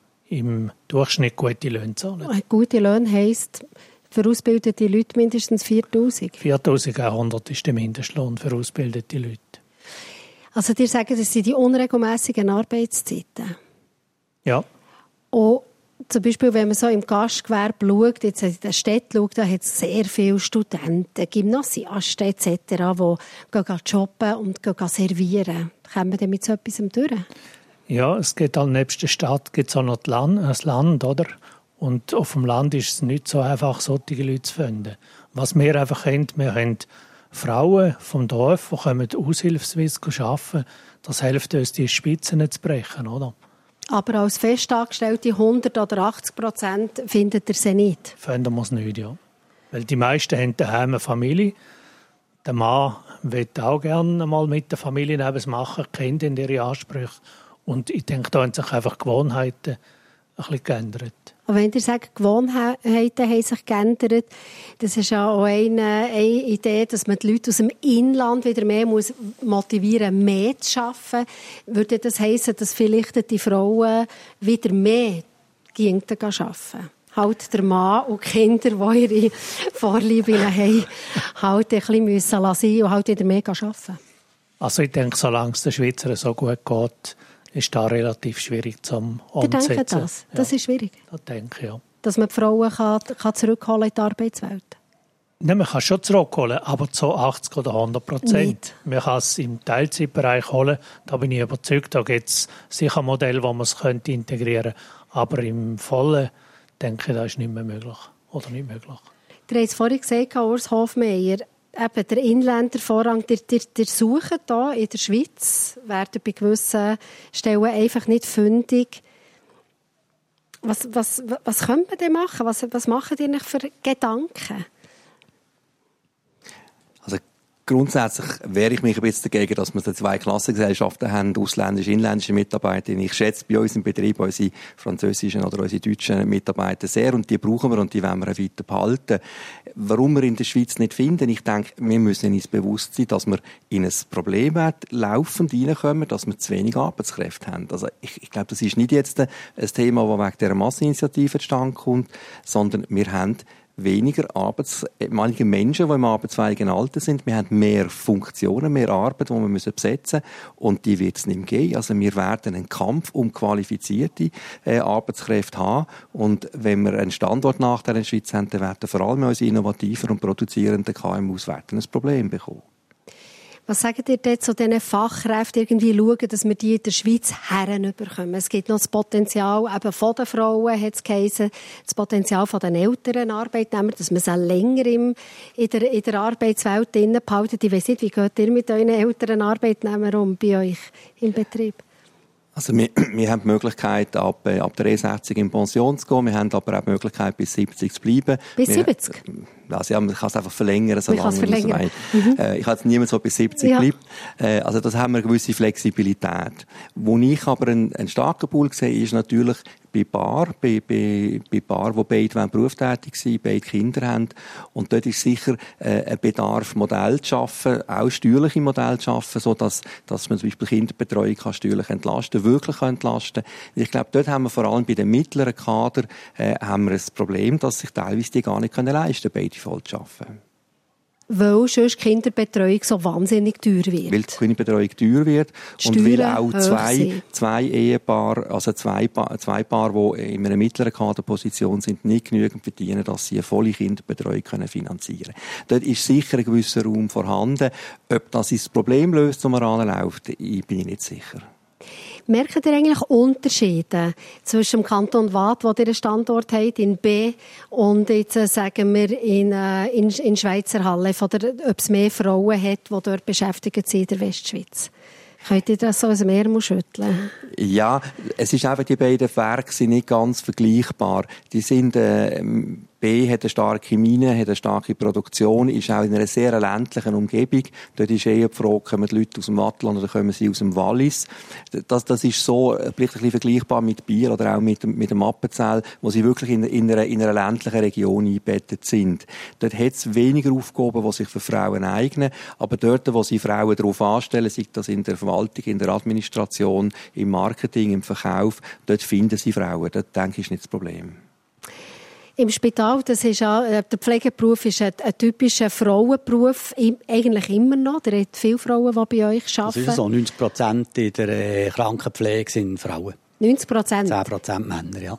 im Durchschnitt gute Löhne zahlen.
Gute Löhne heisst für ausgebildete Leute mindestens 4'000.
4'100 ist der Mindestlohn für ausgebildete Leute.
Also ihr sagt, das sind die unregelmässigen Arbeitszeiten.
Ja.
Und zum Beispiel, wenn man so im Gastgewerbe schaut, jetzt in der Stadt schaut, da hat es sehr viele Studenten, Gymnasiasten etc., die gehen shoppen und gehen servieren. Kommen wir denn mit so etwas durch?
Ja, es geht halt nebst der Stadt gibt's auch noch das Land, oder? Und auf dem Land ist es nicht so einfach, solche Leute zu finden. Was wir einfach haben, wir haben Frauen vom Dorf, die kommen aushilfsweise arbeiten. Das hilft uns, die Spitzen zu brechen, oder? Aber
als Festangestellte 100 oder 80% findet ihr sie nicht?
Finden wir es nicht, ja. Weil die meisten haben daheim eine Familie. Der Mann will auch gerne mal mit der Familie etwas machen, kennt ihre Ansprüche. Und ich denke, da haben sich einfach Gewohnheiten ein bisschen geändert.
Und wenn ihr sagt, Gewohnheiten haben sich geändert, das ist ja auch eine Idee, dass man die Leute aus dem Inland wieder mehr motivieren muss, mehr zu arbeiten. Würde das heissen, dass vielleicht die Frauen wieder mehr arbeiten? Halt der Mann und die Kinder, die ihre Vorlieben haben, halt ein bisschen sein müssen und halt wieder mehr arbeiten?
Also ich denke, solange es den Schweizern so gut geht, ist das relativ schwierig zum Umsetzen.
Ihr denkt das? Das ist schwierig?
Das denke ich, ja.
Dass man die Frauen kann zurückholen in die Arbeitswelt?
Nein, man kann schon zurückholen, aber zu 80 oder 100%. Man kann es im Teilzeitbereich holen. Da bin ich überzeugt, da gibt es sicher Modelle, wo man es integrieren könnte. Aber im Vollen denke ich, das ist nicht mehr möglich. Oder nicht möglich.
Du hast vorhin gesagt, Urs Hofmeier, eben der Inländervorrang, der suchen hier in der Schweiz, werden bei gewissen Stellen einfach nicht fündig. Was könnte man denn machen? Was machen die für Gedanken?
Also grundsätzlich wehre ich mich ein bisschen dagegen, dass wir so zwei Klassengesellschaften haben, ausländische, inländische Mitarbeiter. Ich schätze bei uns im Betrieb unsere französischen oder unsere deutschen Mitarbeiter sehr und die brauchen wir und die wollen wir auch weiter behalten. Warum wir in der Schweiz nicht finden, ich denke, wir müssen uns bewusst sein, dass wir in ein Problem laufend reinkommen, dass wir zu wenig Arbeitskräfte haben. Also ich glaube, das ist nicht jetzt ein Thema, das wegen dieser Masseninitiative zustande kommt, sondern wir haben weniger Menschen, die im arbeitsfähigen Alter sind. Wir haben mehr Funktionen, mehr Arbeit, die wir besetzen müssen. Und die wird es nicht mehr geben. Also wir werden einen Kampf um qualifizierte Arbeitskräfte haben. Und wenn wir einen Standortnachteil in der Schweiz haben, dann werden vor allem unsere innovativen und produzierenden KMUs ein Problem bekommen.
Was sagt ihr denn zu diesen Fachkräften, irgendwie schauen, dass wir die in der Schweiz herüberkommen? Es gibt noch das Potenzial eben von den Frauen, hat es geheißen, das Potenzial von den älteren Arbeitnehmern, dass man sie länger in der Arbeitswelt behalten. Ich weiss nicht, wie geht ihr mit euren älteren Arbeitnehmern um bei euch im Betrieb?
Also wir haben die Möglichkeit, ab der E60 in Pension zu gehen. Wir haben aber auch die Möglichkeit, bis 70 zu bleiben.
Bis 70?
Also ja, man kann es einfach verlängern, so lange man es meint. Ich habe jetzt niemand, der bis 70 bleibt. Also das haben wir eine gewisse Flexibilität. Wo ich aber einen starken Pool sehe, ist natürlich bei Paaren, die beide berufstätig sind, beide Kinder haben. Und dort ist sicher ein Bedarf, Modelle zu schaffen, auch steuerliche Modelle zu schaffen, sodass man zum Beispiel Kinderbetreuung kann steuerlich entlasten, wirklich entlasten. Ich glaube, dort haben wir vor allem bei den mittleren Kader haben wir ein Problem, dass sich teilweise die gar nicht leisten können, beide voll zu arbeiten.
Weil sonst Kinderbetreuung so wahnsinnig teuer wird.
Weil die Kinderbetreuung teuer wird und weil auch zwei Ehepaare, also zwei Paare, die in einer mittleren Kaderposition sind, nicht genügend verdienen, dass sie eine volle Kinderbetreuung finanzieren können. Dort ist sicher ein gewisser Raum vorhanden. Ob das Problem löst, das man anläuft, bin ich nicht sicher.
Merkt ihr eigentlich Unterschiede zwischen dem Kanton Waadt, wo ihr einen Standort habt, in B, und jetzt sagen wir in Schweizerhalle, oder ob es mehr Frauen hat, die dort beschäftigt sind in der Westschweiz? Könnt ihr das so aus dem Ärmel schütteln? Ja,
es ist einfach, die beiden Werke sind nicht ganz vergleichbar. Die sind B hat eine starke Mine, hat eine starke Produktion, ist auch in einer sehr ländlichen Umgebung. Dort ist eher die Frage, kommen die Leute aus dem Wattland oder kommen sie aus dem Wallis? Das ist so vielleicht ein bisschen vergleichbar mit Biel oder auch mit dem Appenzell, wo sie wirklich in einer ländlichen Region eingebettet sind. Dort hat es weniger Aufgaben, die sich für Frauen eignen, aber dort, wo sie Frauen darauf anstellen, sei das in der Verwaltung, in der Administration, im Marketing, im Verkauf, dort finden sie Frauen. Dort, denke ich, ist nicht das Problem.
Im Spital, das ist der Pflegeberuf ist ein typischer Frauenberuf, eigentlich immer noch. Ihr habt viele Frauen, die bei euch arbeiten.
Das ist so, 90% in der Krankenpflege sind Frauen.
90%?
10% Männer, ja.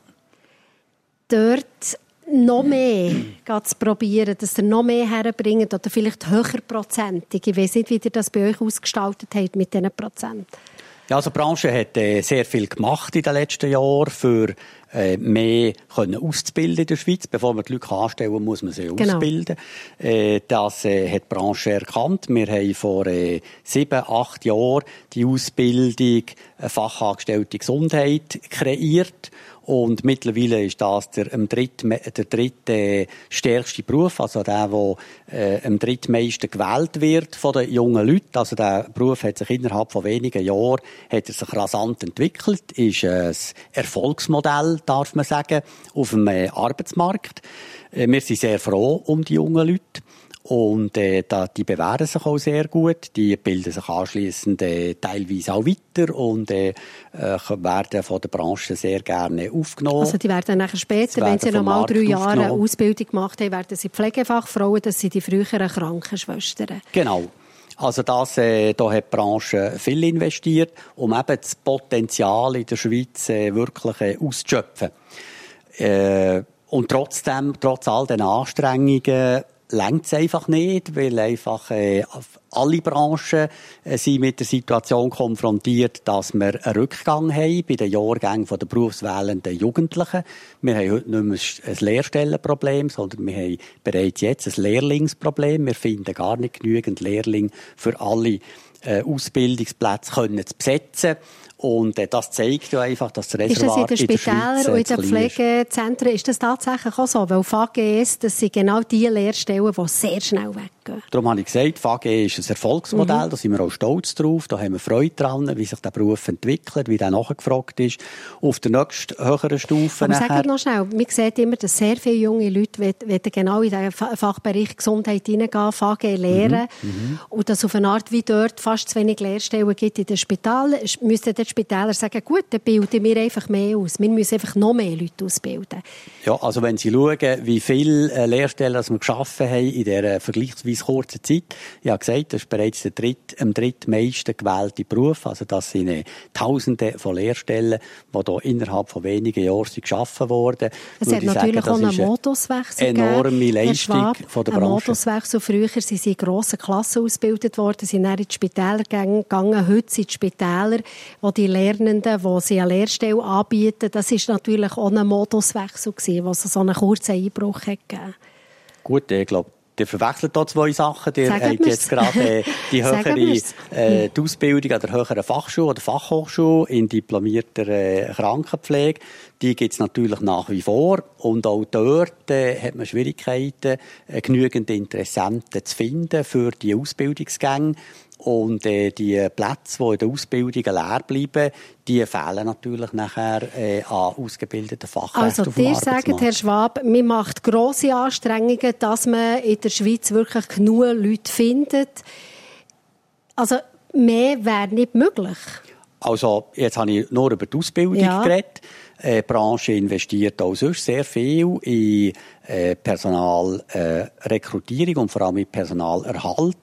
Dort noch mehr zu probieren, dass ihr noch mehr herbringt oder vielleicht höherprozentig. Ich weiss nicht, wie ihr das bei euch ausgestaltet habt mit diesen Prozent.
Ja, also die Branche hat sehr viel gemacht in den letzten Jahren, für mehr auszubilden in der Schweiz. Bevor man die Leute anstellen kann, muss man sie ausbilden. Das hat die Branche erkannt. Wir haben vor 7-8 Jahren die Ausbildung Fachangestellte Gesundheit kreiert. Und mittlerweile ist das der dritte stärkste Beruf, also der am drittmeisten gewählt wird von den jungen Leuten. Also der Beruf hat sich innerhalb von wenigen Jahren rasant entwickelt, ist ein Erfolgsmodell, darf man sagen, auf dem Arbeitsmarkt. Wir sind sehr froh um die jungen Leute. Und die bewähren sich auch sehr gut. Die bilden sich anschliessend teilweise auch weiter und werden von der Branche sehr gerne aufgenommen.
Also die werden nachher später, wenn sie nochmal 3 Jahre eine Ausbildung gemacht haben, werden sie Pflegefachfrauen, das sind die früheren Krankenschwestern.
Genau. Also da hat die Branche viel investiert, um eben das Potenzial in der Schweiz wirklich auszuschöpfen. Und trotzdem, trotz all den Anstrengungen, reicht es einfach nicht, weil einfach alle Branchen sind mit der Situation konfrontiert, dass wir einen Rückgang haben bei den Jahrgängen der berufswählenden Jugendlichen. Wir haben heute nicht mehr ein Lehrstellenproblem, sondern wir haben bereits jetzt ein Lehrlingsproblem. Wir finden gar nicht genügend Lehrlinge für alle Ausbildungsplätze zu besetzen. Und das zeigt ja einfach, dass das Reservoir
in den Spitälern und in den Pflegezentren ist das tatsächlich auch so? Weil VGS, das sind genau die Lehrstellen, die sehr schnell weggehen.
Darum habe ich gesagt, VG ist ein Erfolgsmodell, da sind wir auch stolz drauf, da haben wir Freude dran, wie sich der Beruf entwickelt, wie der nachgefragt ist. Auf der nächsten höheren Stufe
aber sagt noch schnell, man sieht immer, dass sehr viele junge Leute wollen genau in den Fachbereich Gesundheit hineingehen, VG lehren. Und dass auf eine Art wie dort fast zu wenig Lehrstellen gibt in den Spitälern, müssten die Spitäler sagen, gut, dann bilden wir einfach mehr aus. Wir müssen einfach noch mehr Leute ausbilden.
Ja, also wenn Sie schauen, wie viele Lehrstellen wir geschaffen haben in dieser vergleichsweise kurzen Zeit, ich habe gesagt, das ist bereits der drittmeisten gewählte Beruf. Also das sind Tausende von Lehrstellen, die hier innerhalb von wenigen Jahren geschaffen wurden.
Es hat natürlich auch einen Moduswechsel gegeben.
Enorme Leistung von der Branche.
Ein Moduswechsel. Früher sind sie in grossen Klassen ausgebildet worden, sind dann in die Spitäler gegangen. Heute sind die Spitäler, wo die Lernenden, die sie eine Lehrstelle anbieten, das ist natürlich auch ein Moduswechsel gewesen, was so einen kurzen Einbruch hat gegeben.
Gut, ich glaube, ihr verwechselt hier 2 Sachen. Ihr habt jetzt gerade die Ausbildung an der höheren Fachschule oder Fachhochschule in diplomierter Krankenpflege. Die gibt es natürlich nach wie vor. Und auch dort hat man Schwierigkeiten, genügend Interessenten zu finden für die Ausbildungsgänge. Und die Plätze, die in der Ausbildung leer bleiben, die fehlen natürlich nachher an ausgebildeten Fachkräften.
Also, ihr sagt, Herr Schwab, man macht grosse Anstrengungen, dass man in der Schweiz wirklich genug Leute findet. Also, mehr wäre nicht möglich.
Also, jetzt habe ich nur über die Ausbildung geredet. Die Branche investiert auch sonst sehr viel in Personalrekrutierung und vor allem in Personalerhalt.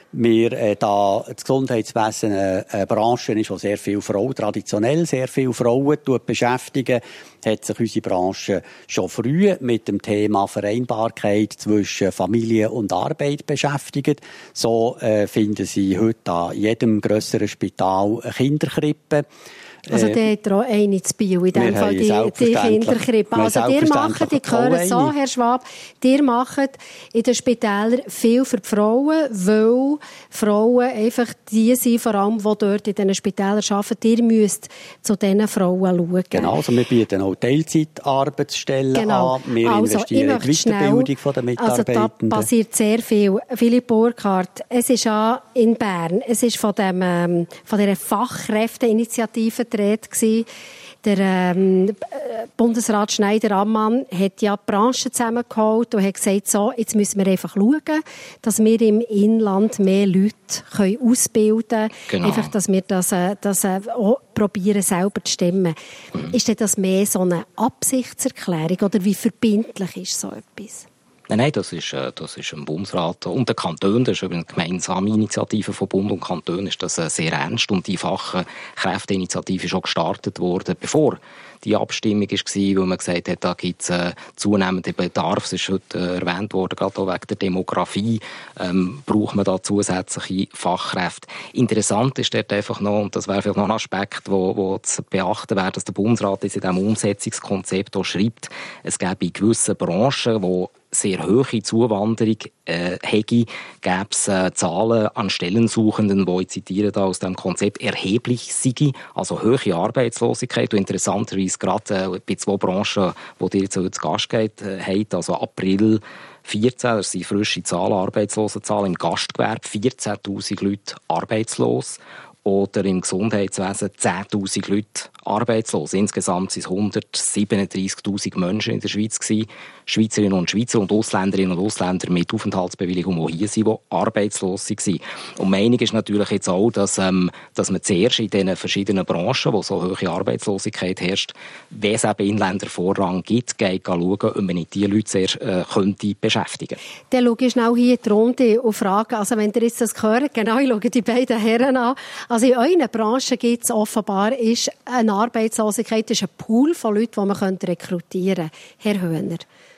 Das Gesundheitswesen eine Branche ist, die sehr viel Frauen, traditionell sehr viele Frauen beschäftigen, hat sich unsere Branche schon früh mit dem Thema Vereinbarkeit zwischen Familie und Arbeit beschäftigt. So finden Sie heute an jedem grösseren Spital eine Kinderkrippe.
Also der hat auch eine zu Biel, in dem Fall die Kinderkrippe. Also ihr macht, ich höre so, Herr Schwab, ihr macht in den Spitälern viel für die Frauen, weil Frauen einfach die sind, vor allem, die dort in diesen Spitälern arbeiten. Ihr müsst zu diesen Frauen schauen.
Genau, also wir bieten auch Teilzeitarbeitsstellen an. Wir investieren in die Weiterbildung der Mitarbeitenden. Also da passiert sehr viel. Philipp Burkhardt, es ist ja in Bern, es ist von dieser Fachkräfteinitiative die Rede gewesen. Der Bundesrat Schneider-Ammann hat ja die Branche zusammengeholt und hat gesagt, so, jetzt müssen wir einfach schauen, dass wir im Inland mehr Leute ausbilden können. Genau. Einfach, dass wir das auch probieren, selber zu stemmen. Ist denn das mehr so eine Absichtserklärung oder wie verbindlich ist so etwas?
Nein, das ist ein Bundesrat und der Kanton, das ist übrigens eine gemeinsame Initiative von Bund und Kanton, ist das sehr ernst und die Fachkräfteinitiative ist schon gestartet worden, bevor die Abstimmung war, wo man gesagt hat, da gibt es zunehmenden Bedarf, es ist heute erwähnt worden, gerade auch wegen der Demografie, braucht man da zusätzliche Fachkräfte. Interessant ist dort einfach noch, und das wäre vielleicht noch ein Aspekt, wo zu beachten wäre, dass der Bundesrat in diesem Umsetzungskonzept auch schreibt, es gäbe in gewissen Branchen, wo sehr hohe Zuwanderung gäbe es Zahlen an Stellensuchenden, die, ich zitiere da aus dem Konzept, erheblich seien, also hohe Arbeitslosigkeit. Und interessanterweise gerade bei 2 Branchen, die ihr jetzt zu Gast habt, also April 14, das sind frische Zahlen, Arbeitslosenzahlen im Gastgewerbe, 14'000 Leute arbeitslos. Oder im Gesundheitswesen 10'000 Leute arbeitslos. Insgesamt sind es 137'000 Menschen in der Schweiz gewesen. Schweizerinnen und Schweizer und Ausländerinnen und Ausländer mit Aufenthaltsbewilligung, die hier sind, die arbeitslos waren. Und die Meinung ist natürlich jetzt auch, dass man zuerst in diesen verschiedenen Branchen, wo so hohe Arbeitslosigkeit herrscht, wenn es eben Inländervorrang gibt, geht schauen, ob man nicht diese Leute zuerst könnte beschäftigen.
Dann schaue ich schnell hier in die Runde und frage, also wenn ihr jetzt das hört, genau, ich schaue die beiden Herren an. Also in euren Branchen gibt es offenbar eine Arbeitslosigkeit, ist ein Pool von Leuten, die man rekrutieren könnte. Herr Höhner.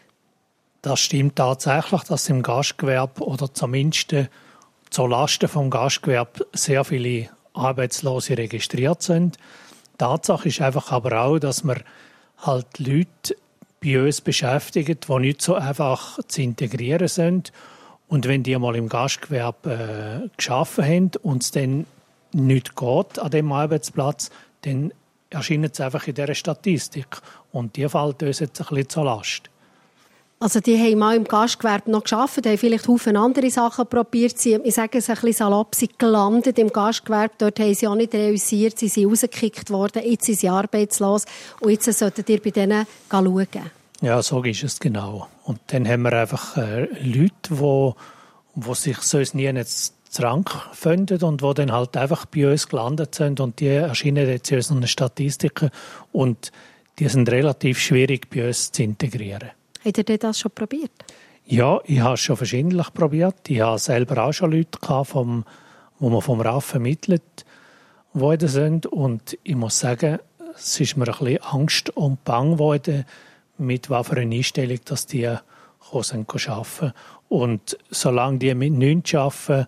Das stimmt tatsächlich, dass im Gastgewerbe oder zumindest zu Lasten vom Gastgewerbe sehr viele Arbeitslose registriert sind. Tatsache ist einfach aber auch, dass wir halt Leute bei uns beschäftigen, die nicht so einfach zu integrieren sind. Und wenn die mal im Gastgewerbe gearbeitet haben und es dann nicht geht an dem Arbeitsplatz, dann erscheinen sie einfach in dieser Statistik. Und die fällt uns jetzt ein bisschen zur Last.
Also die haben mal im Gastgewerbe noch gearbeitet, haben vielleicht viele andere Sachen probiert. Ich sage es ein bisschen salopp, sie gelandet im Gastgewerbe. Dort haben sie auch nicht realisiert, sie sind rausgekickt worden, jetzt sind sie arbeitslos. Und jetzt solltet ihr bei denen schauen.
Ja, so ist es genau. Und dann haben wir einfach Leute, die sich sonst nie Rang finden und die dann halt einfach bei uns gelandet sind. Und die erscheinen jetzt in unseren Statistiken. Und die sind relativ schwierig bei uns zu integrieren.
Habt ihr das schon probiert?
Ja, ich habe es schon verschiedentlich probiert. Ich habe selber auch schon Leute gehabt, die man vom RAF vermittelt worden sind. Und ich muss sagen, es ist mir ein bisschen Angst und Bang geworden, mit was für eine Einstellung, dass die arbeiten können. Und solange die mit nichts arbeiten,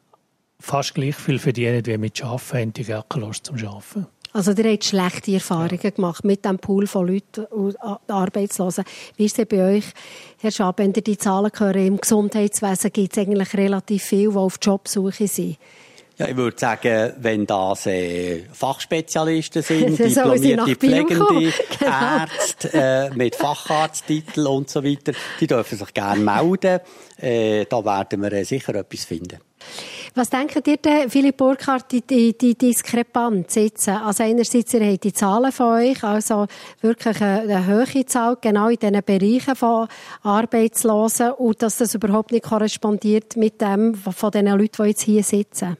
fast gleich viel verdienen wie mit Arbeiten, haben die gar keine Lust zum Arbeiten.
Also ihr habt schlechte Erfahrungen gemacht mit diesem Pool von Leuten und Arbeitslosen. Wie ist es bei euch, Herr Schab, wenn ihr die Zahlen hören, im Gesundheitswesen gibt es eigentlich relativ viele, die auf Jobsuche sind?
Ja, ich würde sagen, wenn das Fachspezialisten sind, diplomierte Pflegende, Ärzte mit Facharzttitel und so weiter, die dürfen sich gerne melden. Da werden wir sicher etwas finden.
Was denkt ihr denn, Philipp Burkhardt, die Diskrepanz jetzt? Also einerseits, ihr habt die Zahlen von euch, also wirklich eine hohe Zahl, genau in diesen Bereichen von Arbeitslosen, und dass das überhaupt nicht korrespondiert mit dem von den Leuten, die jetzt hier sitzen.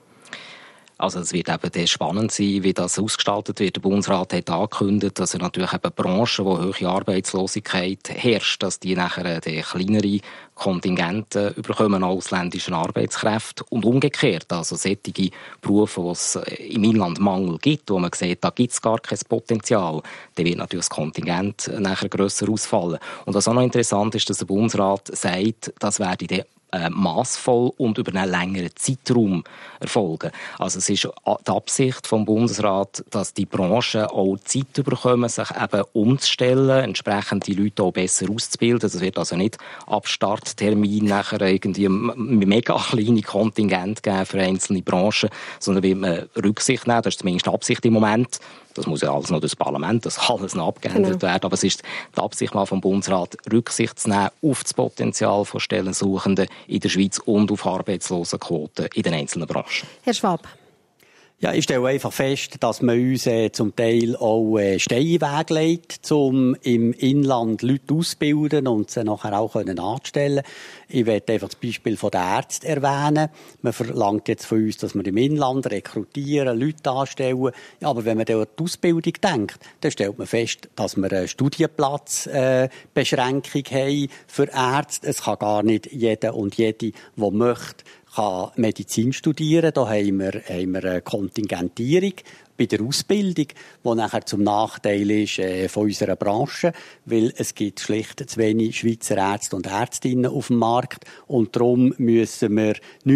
Also es wird eben spannend sein, wie das ausgestaltet wird. Der Bundesrat hat angekündigt, dass er natürlich eben Branchen, wo hohe Arbeitslosigkeit herrscht, dass die nachher die kleinere Kontingente überkommen an ausländischen Arbeitskräften und umgekehrt. Also solche Berufe, wo es im Inland Mangel gibt, wo man sieht, da gibt es gar kein Potenzial, dann wird natürlich das Kontingent nachher grösser ausfallen. Und was auch noch interessant ist, dass der Bundesrat sagt, das werde dann massvoll und über einen längeren Zeitraum erfolgen. Also es ist die Absicht vom Bundesrat, dass die Branchen auch Zeit bekommen, sich eben umzustellen, entsprechend die Leute auch besser auszubilden. Das wird also nicht ab Starttermin nachher irgendwie mega kleine Kontingent geben für einzelne Branchen, sondern wird man Rücksicht nehmen, das ist zumindest die Absicht im Moment. Das muss ja alles noch durch das Parlament, das kann alles noch abgeändert werden, aber es ist die Absicht mal vom Bundesrat, Rücksicht zu nehmen auf das Potenzial von Stellensuchenden in der Schweiz und auf Arbeitslosenquoten in den einzelnen Branchen.
Herr Schwab.
Ja, ich stelle einfach fest, dass man uns zum Teil auch Steine in den Weg legt, um im Inland Leute auszubilden und sie nachher auch anstellen können. Ich werde einfach das Beispiel von den Ärzten erwähnen. Man verlangt jetzt von uns, dass wir im Inland rekrutieren, Leute anstellen. Ja, aber wenn man dann an die Ausbildung denkt, dann stellt man fest, dass wir eine Studienplatzbeschränkung haben für Ärzte. Es kann gar nicht jeder und jede, der möchte, kann Medizin studieren. Da haben wir eine Kontingentierung bei der Ausbildung, die nachher zum Nachteil ist von unserer Branche, weil es gibt schlicht zu wenig Schweizer Ärzte und Ärztinnen auf dem Markt und darum müssen wir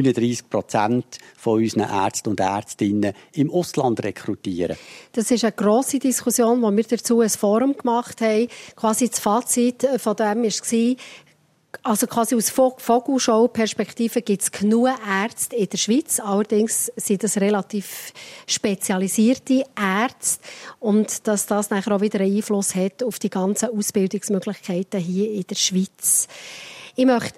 39% von unseren Ärzten und Ärztinnen im Ausland rekrutieren.
Das ist eine grosse Diskussion, wo wir dazu ein Forum gemacht haben. Quasi das Fazit von dem war, also quasi aus Vogelschau-Perspektive gibt es genug Ärzte in der Schweiz. Allerdings sind das relativ spezialisierte Ärzte. Und dass das nachher auch wieder einen Einfluss hat auf die ganzen Ausbildungsmöglichkeiten hier in der Schweiz. Ich möchte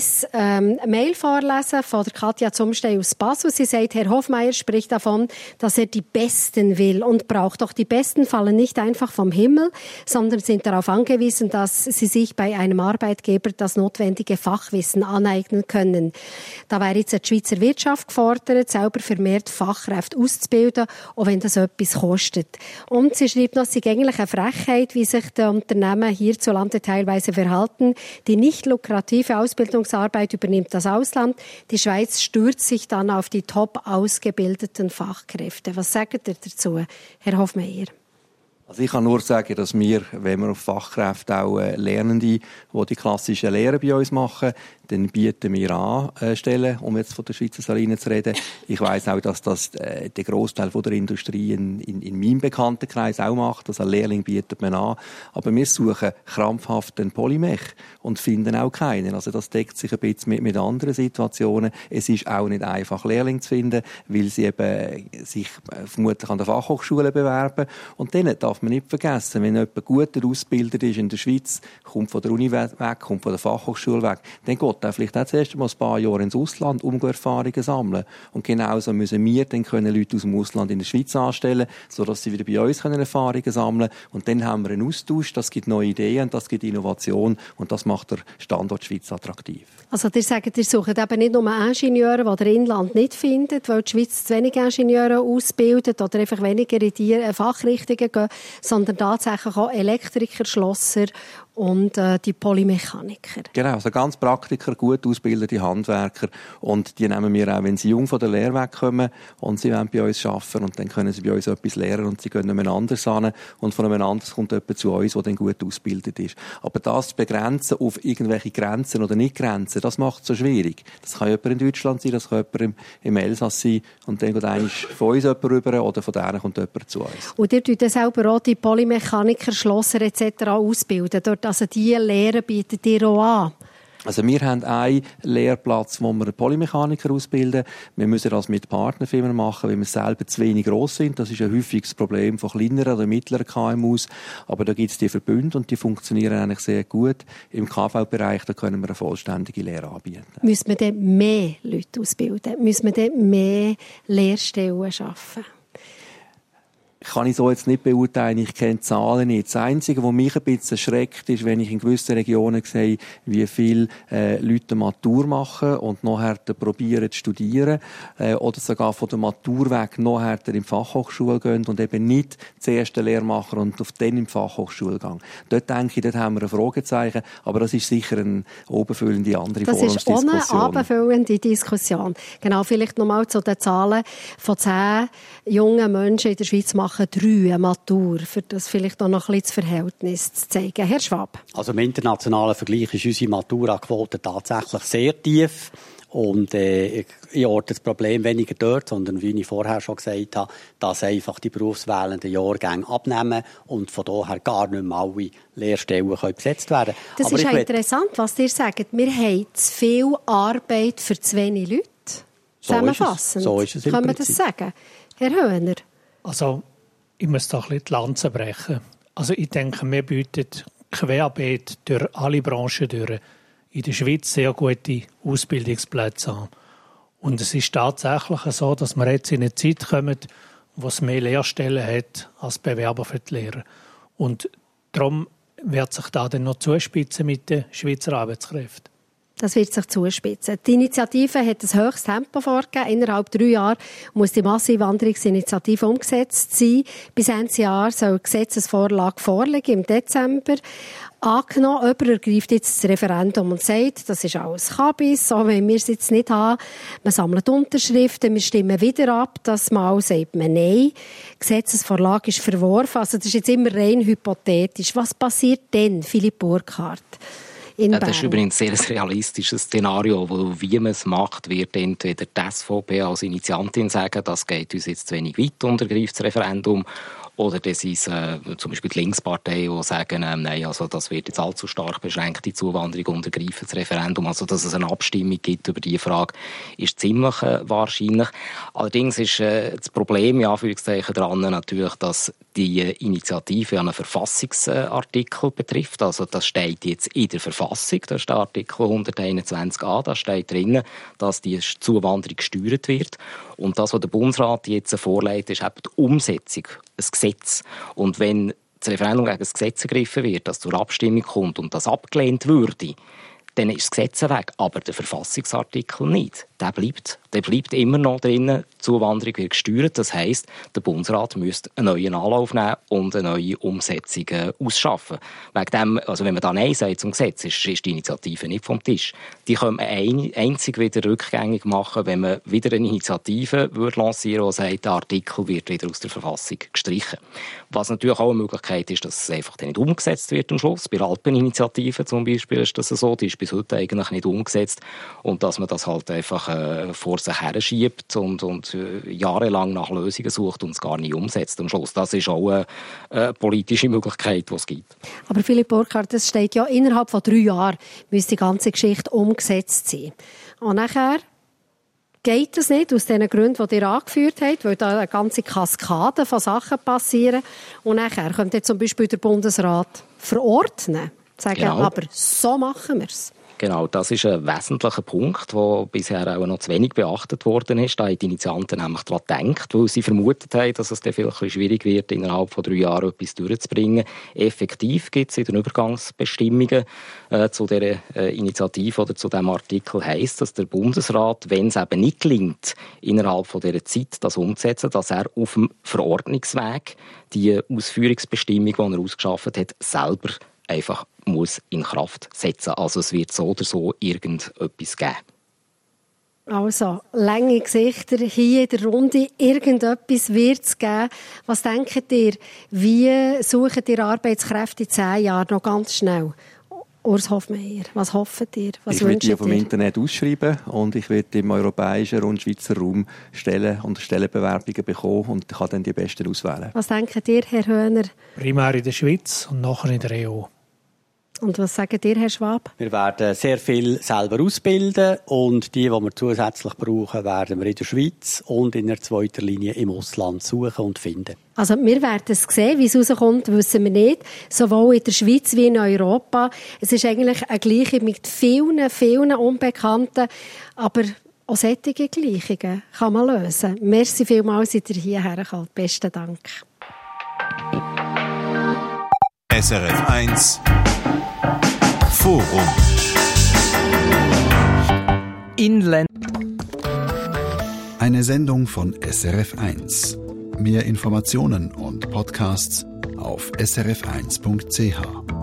ein Mail vorlesen von der Katja Zumstein aus Basel. Sie sagt, Herr Hofmeier spricht davon, dass er die Besten will und braucht. Doch die Besten fallen nicht einfach vom Himmel, sondern sind darauf angewiesen, dass sie sich bei einem Arbeitgeber das notwendige Fachwissen aneignen können. Da wäre jetzt die Schweizer Wirtschaft gefordert, selber vermehrt Fachkräfte auszubilden, auch wenn das etwas kostet. Und sie schreibt noch, es sei eigentlich eine Frechheit, wie sich die Unternehmen hierzulande teilweise verhalten, die nicht lukrative Ausbildungsarbeit übernimmt das Ausland. Die Schweiz stürzt sich dann auf die top ausgebildeten Fachkräfte. Was sagt ihr dazu, Herr Hofmeier?
Also ich kann nur sagen, dass wir, wenn wir auf Fachkräfte auch Lernende, die die klassischen Lehren bei uns machen, dann bieten wir an Stellen, um jetzt von der Schweizer Saline zu reden. Ich weiss auch, dass das der Grossteil von der Industrie in meinem Bekanntenkreis auch macht. Also Lehrling bietet man an. Aber wir suchen krampfhaft einen Polymech und finden auch keinen. Also das deckt sich ein bisschen mit anderen Situationen. Es ist auch nicht einfach, Lehrling zu finden, weil sie eben sich vermutlich an der Fachhochschule bewerben. Und dann darf man nicht vergessen, wenn jemand gut ausgebildet ist in der Schweiz, kommt von der Uni weg, kommt von der Fachhochschule weg, dann geht er vielleicht auch zuerst mal ein paar Jahre ins Ausland, um Erfahrungen sammeln. Und genauso müssen wir dann Leute aus dem Ausland in der Schweiz anstellen, sodass sie wieder bei uns Erfahrungen sammeln können. Und dann haben wir einen Austausch, das gibt neue Ideen, das gibt Innovation und das macht der Standort Schweiz attraktiv.
Also ihr sagt, ihr sucht eben nicht nur Ingenieure, die der Inland nicht findet, weil die Schweiz zu wenig Ingenieure ausbildet oder einfach weniger in die Fachrichtungen gehen, sondern tatsächlich auch Elektriker, Schlosser und die Polymechaniker. Genau,
also ganz Praktiker, gut ausgebildete Handwerker und die nehmen wir auch, wenn sie jung von der Lehre wegkommen und sie wollen bei uns arbeiten und dann können sie bei uns etwas lernen und sie gehen jemand anders hin und von jemand anders kommt jemand zu uns, der dann gut ausgebildet ist. Aber das zu begrenzen auf irgendwelche Grenzen oder nicht Grenzen, das macht es so schwierig. Das kann jemand in Deutschland sein, das kann jemand im Elsass sein und dann geht einer von uns jemand rüber oder von denen kommt jemand zu uns.
Und ihr tut dann selber auch die Polymechaniker, Schlosser etc. ausbilden. Dort, also diese Lehre bietet ihr auch an?
Also wir haben einen Lehrplatz, wo wir einen Polymechaniker ausbilden. Wir müssen das mit Partnerfirmen machen, weil wir selber zu wenig gross sind. Das ist ein häufiges Problem von kleineren oder mittleren KMUs. Aber da gibt es die Verbünde und die funktionieren eigentlich sehr gut. Im KV-Bereich da können wir eine vollständige Lehre anbieten. Müssen
wir dann mehr Leute ausbilden? Müssen wir dann mehr Lehrstellen schaffen?
Kann ich so jetzt nicht beurteilen, ich kenne die Zahlen nicht. Das Einzige, was mich ein bisschen erschreckt, ist, wenn ich in gewissen Regionen sehe, wie viele Leute Matur machen und nachher probieren zu studieren oder sogar von der Matur weg nachher in die Fachhochschule gehen und eben nicht zuerst eine Lehre machen und auf dann in die Fachhochschule Dort denke ich, dort haben wir ein Fragezeichen, aber das ist sicher eine oberfüllende andere Forumsdiskussion.
Das ist auch eine oberfüllende Diskussion. Genau, vielleicht nochmal zu den Zahlen von 10 jungen Menschen in der Schweiz machen machen 3 eine Matur, für das vielleicht auch noch ein bisschen das Verhältnis zu zeigen. Herr Schwab.
Also im internationalen Vergleich ist unsere Matura-Quote tatsächlich sehr tief. Und ich orte das Problem weniger dort, sondern wie ich vorher schon gesagt habe, dass einfach die berufswählenden Jahrgänge abnehmen und von daher gar nicht mehr alle Lehrstellen besetzt werden können.
Das ist ja interessant, was ihr sagt. Wir haben zu viel Arbeit für zu wenig Leute. Zusammenfassend.
So ist es im
Können wir
Prinzip.
das sagen? Herr Höhner?
Also, ich muss da ein bisschen die Lanze brechen. Also, ich denke, wir bieten querbeet durch alle Branchen durch in der Schweiz sehr gute Ausbildungsplätze an. Und es ist tatsächlich so, dass wir jetzt in eine Zeit kommen, wo es mehr Lehrstellen hat als Bewerber für die Lehrer. Und darum wird sich da dann noch zuspitzen mit den Schweizer Arbeitskräften.
Das wird sich zuspitzen. Die Initiative hat ein höchstes Tempo vorgegeben. Innerhalb 3 Jahren muss die Masseneinwanderungsinitiative umgesetzt sein. Bis Ende Jahr soll eine Gesetzesvorlage vorliegen, im Dezember. Angenommen, jemand ergreift jetzt das Referendum und sagt, das ist alles Kabis, so wollen wir es jetzt nicht haben. Man sammelt Unterschriften, wir stimmen wieder ab. Das Mal sagt man Nein. Die Gesetzesvorlage ist verworfen. Also das ist jetzt immer rein hypothetisch. Was passiert denn, Philipp Burkhardt?
Das ist übrigens ein sehr realistisches Szenario, wo, wie man es macht, wird entweder die SVP als Initiantin sagen, das geht uns jetzt zu wenig weit und ergreift das Referendum. Oder das ist zum Beispiel die Linkspartei, die sagen, nein, also das wird jetzt allzu stark beschränkt, die Zuwanderung und ergreifen das Referendum. Also dass es eine Abstimmung gibt über diese Frage, ist ziemlich wahrscheinlich. Allerdings ist das Problem, ja, Anführungszeichen, daran natürlich, dass die Initiative einen Verfassungsartikel betrifft. Also das steht jetzt in der Verfassung, das ist der Artikel 121a, da steht drin, dass die Zuwanderung gesteuert wird. Und das, was der Bundesrat jetzt vorlegt, ist eben die Umsetzung, ein Gesetz. Und wenn das Referendum gegen das Gesetz ergriffen wird, das zur Abstimmung kommt und das abgelehnt würde, dann ist das Gesetz weg, aber der Verfassungsartikel nicht. Der bleibt immer noch drin, die Zuwanderung wird gesteuert. Das heisst, der Bundesrat müsste einen neuen Anlauf nehmen und eine neue Umsetzung ausschaffen. Wegen dem, also wenn man da Nein sagt zum Gesetz, ist die Initiative nicht vom Tisch. Die können wir einzig wieder rückgängig machen, wenn man wieder eine Initiative lancieren würde, die sagt, der Artikel wird wieder aus der Verfassung gestrichen. Was natürlich auch eine Möglichkeit ist, dass es einfach nicht umgesetzt wird am Schluss. Bei der Alpeninitiative zum Beispiel ist das so, die ist bis heute eigentlich nicht umgesetzt. Und dass man das halt einfach vor sich her schiebt und jahrelang nach Lösungen sucht und es gar nicht umsetzt am Schluss. Das ist auch eine politische Möglichkeit, die es gibt. Aber
Philipp Burkhardt, das steht ja, innerhalb von 3 Jahren müsste die ganze Geschichte umgesetzt sein. Und nachher geht das nicht, aus den Gründen, die ihr angeführt habt, weil da eine ganze Kaskade von Sachen passieren. Und nachher könnte zum Beispiel der Bundesrat verordnen, sagen, genau. Aber so machen wir es.
Genau, das ist ein wesentlicher Punkt, der bisher auch noch zu wenig beachtet worden ist. Da haben die Initianten nämlich daran gedacht, weil sie vermutet haben, dass es dann vielleicht schwierig wird, innerhalb von 3 Jahren etwas durchzubringen. Effektiv gibt es in den Übergangsbestimmungen zu dieser Initiative oder zu diesem Artikel heisst, dass der Bundesrat, wenn es eben nicht gelingt, innerhalb von dieser Zeit das umzusetzen, dass er auf dem Verordnungsweg die Ausführungsbestimmung, die er ausgeschafft hat, selber einfach muss in Kraft setzen. Also es wird so oder so irgendetwas geben.
Also, lange Gesichter hier in der Runde. Irgendetwas wird es geben. Was denkt ihr? Wie sucht ihr Arbeitskräfte in 10 Jahren noch ganz schnell? Urs Hofmeier, was hofft ihr? Was
ich werde die vom Internet ausschreiben und ich werde im europäischen und Schweizer Raum Stellen und Stellenbewerbungen bekommen und kann dann die besten auswählen.
Was denkt ihr, Herr Höhner?
Primär in der Schweiz und nachher in der EU.
Und was sagt ihr, Herr Schwab?
Wir werden sehr viel selber ausbilden und die wir zusätzlich brauchen, werden wir in der Schweiz und in der zweiten Linie im Ausland suchen und finden.
Also wir werden es sehen, wie es rauskommt, wissen wir nicht. Sowohl in der Schweiz wie in Europa. Es ist eigentlich eine Gleichung mit vielen, vielen Unbekannten, aber auch solche Gleichungen kann man lösen. Merci vielmals, seid ihr hierher gekommen. Besten Dank.
SRF 1 Forum. Eine Sendung von SRF 1. Mehr Informationen und Podcasts auf srf1.ch.